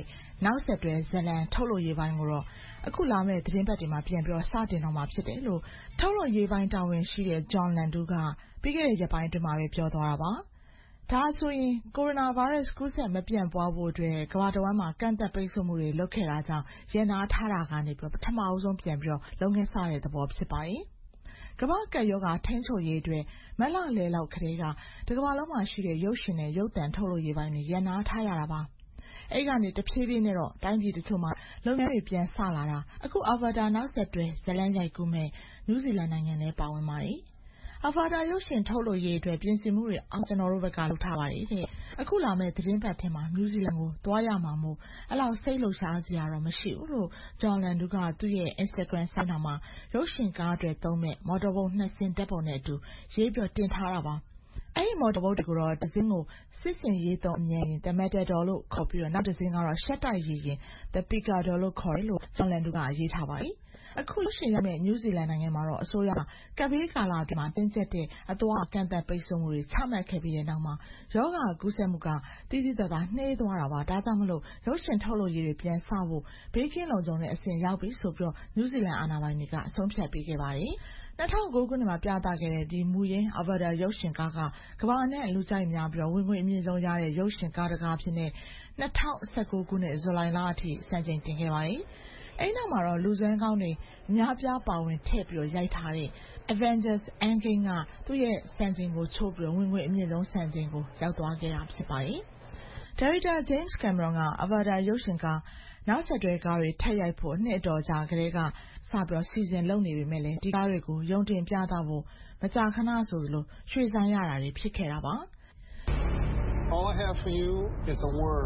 နောက်ဆက်တွဲဇလံထုတ်လုပ်ရေးပိုင်းကိုတော့အခုလာမယ့်သတင်းပတ်တွေမှာပြန်ပြီးတော့စတင်တော့မှာဖြစ်တယ်လို့ထုတ်လုပ်ရေးပိုင်းတာဝန်ရှိတဲ့ John Landu ကပြီးခဲ့တဲ့ရက်ပိုင်းအတွင်းမှာပဲပြောသွားတာပါ။ဒါဆိုရင်ကိုရိုနာဗိုင်းရပ်စ်ကူးစက်မပြန့်ပွားဖို့အတွက်ကမ္ဘာတစ်ဝန်းမှာကန့်သတ်ပိတ်ဆို့မှုတွေလုပ်ခဲ့တာကြောင့်ရန်နာထားတာကနေပြီးတော့ပထမအဆုံးပြန်ပြီးတော့လုပ်ငန်းစတဲ့သဘောဖြစ်ပါတယ်။ကမ္ဘာ့ကပ်ရောဂါထိန်းချုပ်ရေးအတွက်မက်လလယ်လောက်ကလေးကတကမ္ဘာလုံးမှာရှိတဲ့ရုပ်ရှင်နဲ့ရုပ်သံထုတ်လုပ်ရေးပိုင်းတွေရန်နာထားရတာပါ။အဲ့ကနေတဖြည်းဖြည်းနဲ့တော့တိုင်းပြည်တချို့မှာလုပ်ငန်းတွေပြန်ဆလာတာအခုအာဗာတာနောက်ဆက်တွဲဇလန်းရိုက်ကူးမဲ့နယူးဇီလန်နိုင်ငံလည်းပါဝင်ပါတယ်။အာဗာတာရုပ်ရှင်ထုတ်လုပ်ရေးအတွက်ပြင်ဆင်မှုတွေအောင်ကျွန်တော်တို့ဘက်ကလုပ်ထားပါတယ်တဲ့။အခုလာမယ့်သတင်းပတ်ထဲမှာနယူးဇီလန်ကိုသွားရမှာမို့အဲ့လောက်စိတ်လှုပ်ရှားစရာတော့မရှိဘူးလို့ဂျွန်လန်ဒူကသူ့ရဲ့ Instagram စာမျက်နှာမှာရုပ်ရှင်ကားအတွက်သုံးမဲ့မော်တော်ဘုတ်နှစ်စင်းတက်ပုံနဲ့အတူရေးပြတင်ထားတာပါ။အဲ့ဒီမော်တော်ဘုတ်တွေကိုတော့တစ်စင်းကိုစစ်စင်ရေးသုံးအမြဲရင် The Matador လို့ခေါ်ပြီးတော့နောက်တစ်စင်းကတော့ရှက်တိုက်ရေးရင် The Picador လို့ခေါ်တယ်လို့ဂျွန်လန်ဒူကရေးထားပါတယ်။အခုလို့ရှိရင်လည်းနယူးဇီလန်နိုင်ငံမှာတော့အစိုးရကပ်ဘေးကာလအတွင်းမှာတင်းကျပ်တဲ့အသွားအကန့်အသတ်ပိတ်ဆို့မှုတွေချမှတ်ခဲ့ပြီးတဲ့နောက်မှာရောဂါကူးစက်မှုကတိတိကျကျနှေးသွားတာပါဒါကြောင့်မလို့ရုပ်ရှင်ထုတ်လုပ်ရေးတွေပြန်ဆဖို့ဘေးကင်းလုံခြုံတဲ့အဆင့်ရောက်ပြီဆိုပြီးတော့နယူးဇီလန်အာဏာပိုင်တွေကအဆုံးဖြတ်ပေးခဲ့ပါတယ်၂၀၀၉ခုနှစ်မှာပြသခဲ့တဲ့ဒီမူရင်းအာဗာတာရုပ်ရှင်ကားကကမ္ဘာနဲ့လူကြိုက်များပြီးတော့ဝင်ငွေအမြင့်ဆုံးရတဲ့ရုပ်ရှင်ကားတစ်ကားဖြစ်နေ၂၀၁၉ခုနှစ်ဇူလိုင်လအထိစံချိန်တင်ခဲ့ပါတယ်အဲ့နောက်မှာတော့လူစွမ်းကောင်းတွေအများပြားပါဝင်ထည့်ပြီးတော့ရိုက်ထားတဲ့ Avengers Endgame ကသူ့ရဲ့စံချိန်ကိုချိုးပြီးတော့ဝင်ငွေအမြင့်ဆုံးစံချိန်ကိုရောက်သွားခဲ့တာဖြစ်ပါတယ်။ Director James Cameron က Avatar ရုပ်ရှင်ကားနောက်ဆက်တွဲကားတွေထပ်ရိုက်ဖို့နှစ်အတော်ကြာကလေးကစပြီးတော့စီစဉ်လုပ်နေပေမဲ့လည်းဒီကားတွေကိုရုံတင်ပြသဖို့မကြာခဏဆိုသလိုရွှေ့ဆိုင်းရတာတွေဖြစ်ခဲ့တာပါ။ All I have for you is a word.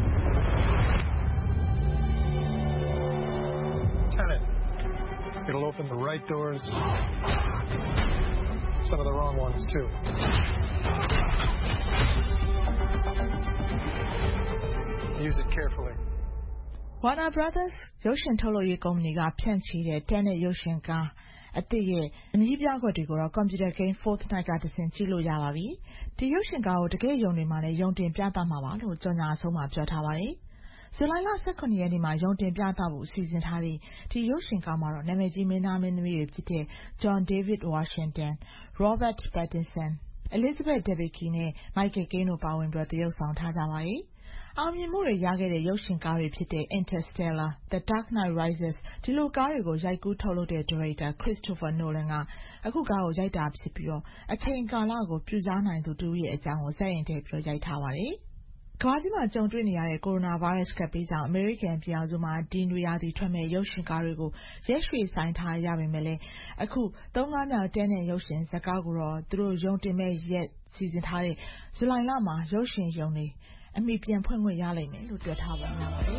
Tenet. It'll open the right doors, some of the wrong ones too. Use it carefully. Warner Brothers ရုပ်ရှင်ထုတ်လုပ်ရေးကုမ္ပဏီကဖြန့်ချီတဲ့ Tenet ရုပ်ရှင်ကားအသစ်ရဲ့အမည်ပြကွက်တွေကိုတော့ Computer Game Fortnite ကတဆင့်ကြည့်လို့ရပါပြီ။ဒီရုပ်ရှင်ကားကိုတကယ်ယုံတွေမှာလည်းယုံတင်ပြသမှာပါလို့ကြော်ညာအဆုံးမှာပြောထားပါတယ်။ဇူလိုင်လ၁၇ရက်နေ့မှာယုံတင်ပြသဖို့စီစဉ်ထားတဲ့ဒီရုပ်ရှင်ကားမှာတော့နာမည်ကြီးမင်းသားမင်းသမီးတွေဖြစ်တဲ့ John David Washington, Robert Pattinson, Elizabeth Debicki နဲ့ Michael Caine တို့ပါဝင်ပြီးသရုပ်ဆောင်ထားကြပါတယ်။အောင်မြင်မှုတွေရခဲ့တဲ့ရုပ်ရှင်ကားတွေဖြစ်တဲ့ Interstellar, The Dark Knight Rises ဒီလိုကားတွေကိုရိုက်ကူးထုတ်လုပ်တဲ့ဒါရိုက်တာ Christopher Nolan ကအခုကားကိုရိုက်တာဖြစ်ပြီးတော့အချိန်ကာလကိုပြူစားနိုင်သူတူရဲ့အကြောင်းကိုဇာတ်ရင်ထည့်ပြီးရိုက်ထားပါတယ်။ကမ္ဘာကြီးမှာကြုံတွေ့နေရတဲ့ကိုရိုနာဗိုင်းရပ်စ်ကပ်ဘေးကြောင့်အမေရိကန်ပြည်အောင်စုမှာဒီနွေရာသီထွက်မဲ့ရုပ်ရှင်ကားတွေကိုရက်ရွှေ့ဆိုင်ထားရပေမဲ့လည်းအခုသုံးကားမြောက်တဲနဲ့ရုပ်ရှင်ဇာတ်ကားကိုတော့သူတို့ရုံတင်မဲ့ရက်စီစဉ်ထားတဲ့ဇူလိုင်လမှာရုပ်ရှင်ရုံတွေအမိပြန်ဖွင့်ခွင့်ရလိမ့်မယ်လို့တွေ့ထားပါများပါတယ်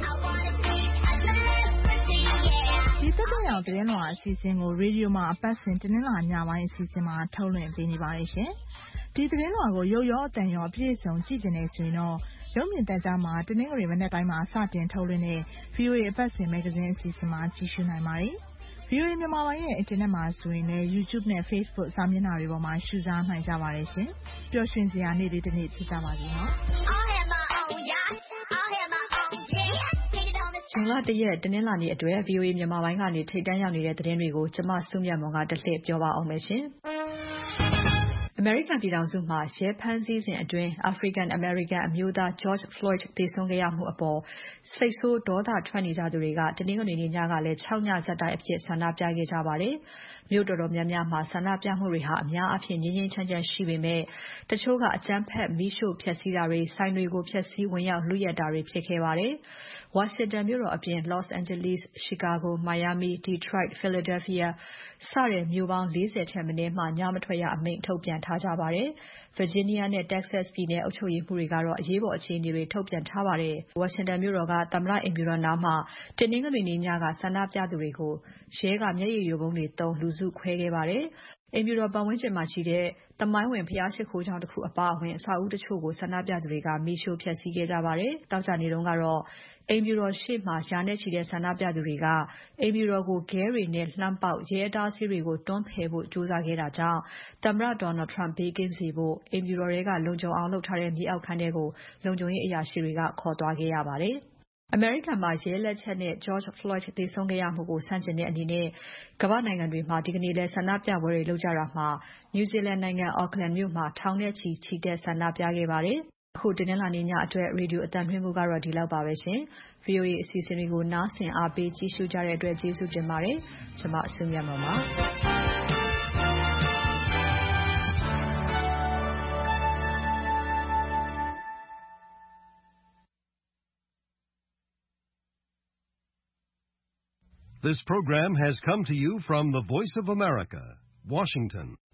ဒီတက်တဲ့အောင်သတင်းလွှာအစီအစဉ်ကိုရေဒီယိုမှာအပတ်စဉ်တင်းလာညပိုင်းအစီအစဉ်မှာထုတ်လွှင့်ပေးနေပါတယ်ရှင်ဒီသတင်းလွှာကိုရုပ်ရောအတန်ရောအပြည့်အစုံကြည့်နေဆိုရင်တော့ရုပ်မြင်သံကြားမှာတင်းငွေမနေ့တိုင်းမှာစတင်ထုတ်လွှင့်တဲ့ ဗီအိုအေ အပတ်စဉ်မဂ္ဂဇင်းအစီအစဉ်မှာကြည့်ရှုနိုင်ပါတယ်ဗီအိုအေမြန်မာပိုင်းရဲ့အင်တာနက်မှာဆိုရင်လည်း YouTube နဲ့ Facebook စာမျက်နှာတွေပေါ်မှာရှုစားနိုင်ကြပါတယ်ရှင်ပျော်ရွှင်စရာနေ့လေးတစ်နေ့ဖြစ်ကြပါစေနော်ဇွန်လတရက်တနင်္လာနေ့အတွက် ဗီအိုအေမြန်မာပိုင်းကနေထိပ်တန်းရောက်နေတဲ့သတင်းတွေကိုကျမစုမြတ်မွန်ကတစ်လှည့်ပြောပါအောင်မယ်ရှင်။အမေရိကန်ပြည်ထောင်စုမှာရဲဖမ်းဆီးစဉ်အတွင်း African American အမျိုးသား George Floyd သေဆုံးခဲ့ရမှုအပေါ်စိတ်ဆိုးဒေါသထွက်နေကြသူတွေကတနင်္ဂနွေနေ့ညကလည်း၆ညဆက်တိုက်အဖြစ်ဆန္ဒပြခဲ့ကြပါတယ်။မြို့တော်တော်များများမှာဆန္ဒပြမှုတွေဟာအများအပြားငြိမ်းငြိမ်းချမ်းချမ်းရှိပေမဲ့တချို့ကအကြမ်းဖက်မီးရှို့ဖျက်ဆီးတာတွေဆိုင်တွေကိုဖျက်ဆီးဝင်ရောက်လုယက်တာတွေဖြစ်ခဲ့ပါတယ်။ Washington မြို့တော်အပြင် Los Angeles, Chicago, Miami, Detroit, Philadelphia စတဲ့မြို့ပေါင်း၄၀ထက်မနည်းမှာညမထွက်ရအမိန့်ထုတ်ပြန်ထားကြပါတယ်။ Virginia နဲ့ Texas ပြည်နယ်အုပ်ချုပ်ရေးမှူးတွေကတော့အရေးပေါ်အခြေအနေတွေထုတ်ပြန်ထားပါတယ်။ Washington မြို့တော်ကသမ္မတအိမ်ဖြူတော်နားမှာတနင်္ဂနွေနေ့ညကဆန္ဒပြသူတွေကိုရဲကမျက်ရည်ယိုဗုံးတွေသုံးလူစုခွဲခဲ့ပါတယ်။အိမ်ဖြူတော်ပတ်ဝန်းကျင်မှာရှိတဲ့သမိုင်းဝင်ဘုရားရှိခိုးကျောင်းတစ်ခုအပါအဝင်အဆောက်အဦတချို့ကိုဆန္ဒပြသူတွေကမီးရှို့ဖျက်ဆီးခဲ့ကြပါတယ်။သောကြာနေ့တုန်းကတော့အိမ်ဖြူတော်ရှေ့မှာရာနဲ့ချီတဲ့ဆန္ဒပြသူတွေကအိမ်ဖြူတော်ကိုခဲတွေနဲ့လှမ်းပေါက်ရဲအတားအဆီးတွေကိုတွန်းဖယ်ဖို့ကြိုးစားခဲ့တာကြောင့်သမ္မတ Donald Trump ဘေးကင်းစေဖို့အိမ်ဖြူတော်ထဲကလုံခြုံအောင်လုပ်ထားတဲ့မြေအောက်ခန်းထဲကိုလုံခြုံရေးအရာရှိတွေကခေါ်သွားခဲ့ရပါတယ်။အမေရိကန်မှာရဲလက်ချက်နဲ့ George Floyd သေဆုံးခဲ့ရမှုကိုဆန့်ကျင်တဲ့အနေနဲ့ကမ္ဘာ့နိုင်ငံတွေမှာဒီကနေ့လဲဆန္ဒပြပွဲတွေလုပ်ကြတာမှာ New Zealand နိုင်ငံ Auckland မြို့မှာထောင်နဲ့ချီချီတက်ဆန္ဒပြခဲ့ပါတယ်။အခုတင်းနှင်းလာနေ့ညအတွက်ရေဒီယိုအသံလွှင့်မှုကတော့ဒီလောက်ပါပဲရှင်။ V O A အစီအစဉ်တွေကိုနားဆင်အားပေးကြည့်ရှုကြတဲ့အတွက်ကျေးဇူးတင်ပါတယ်။ကျွန်မအစုမြတ်မောင်ပါ။ This program has come to you from the Voice of America, Washington.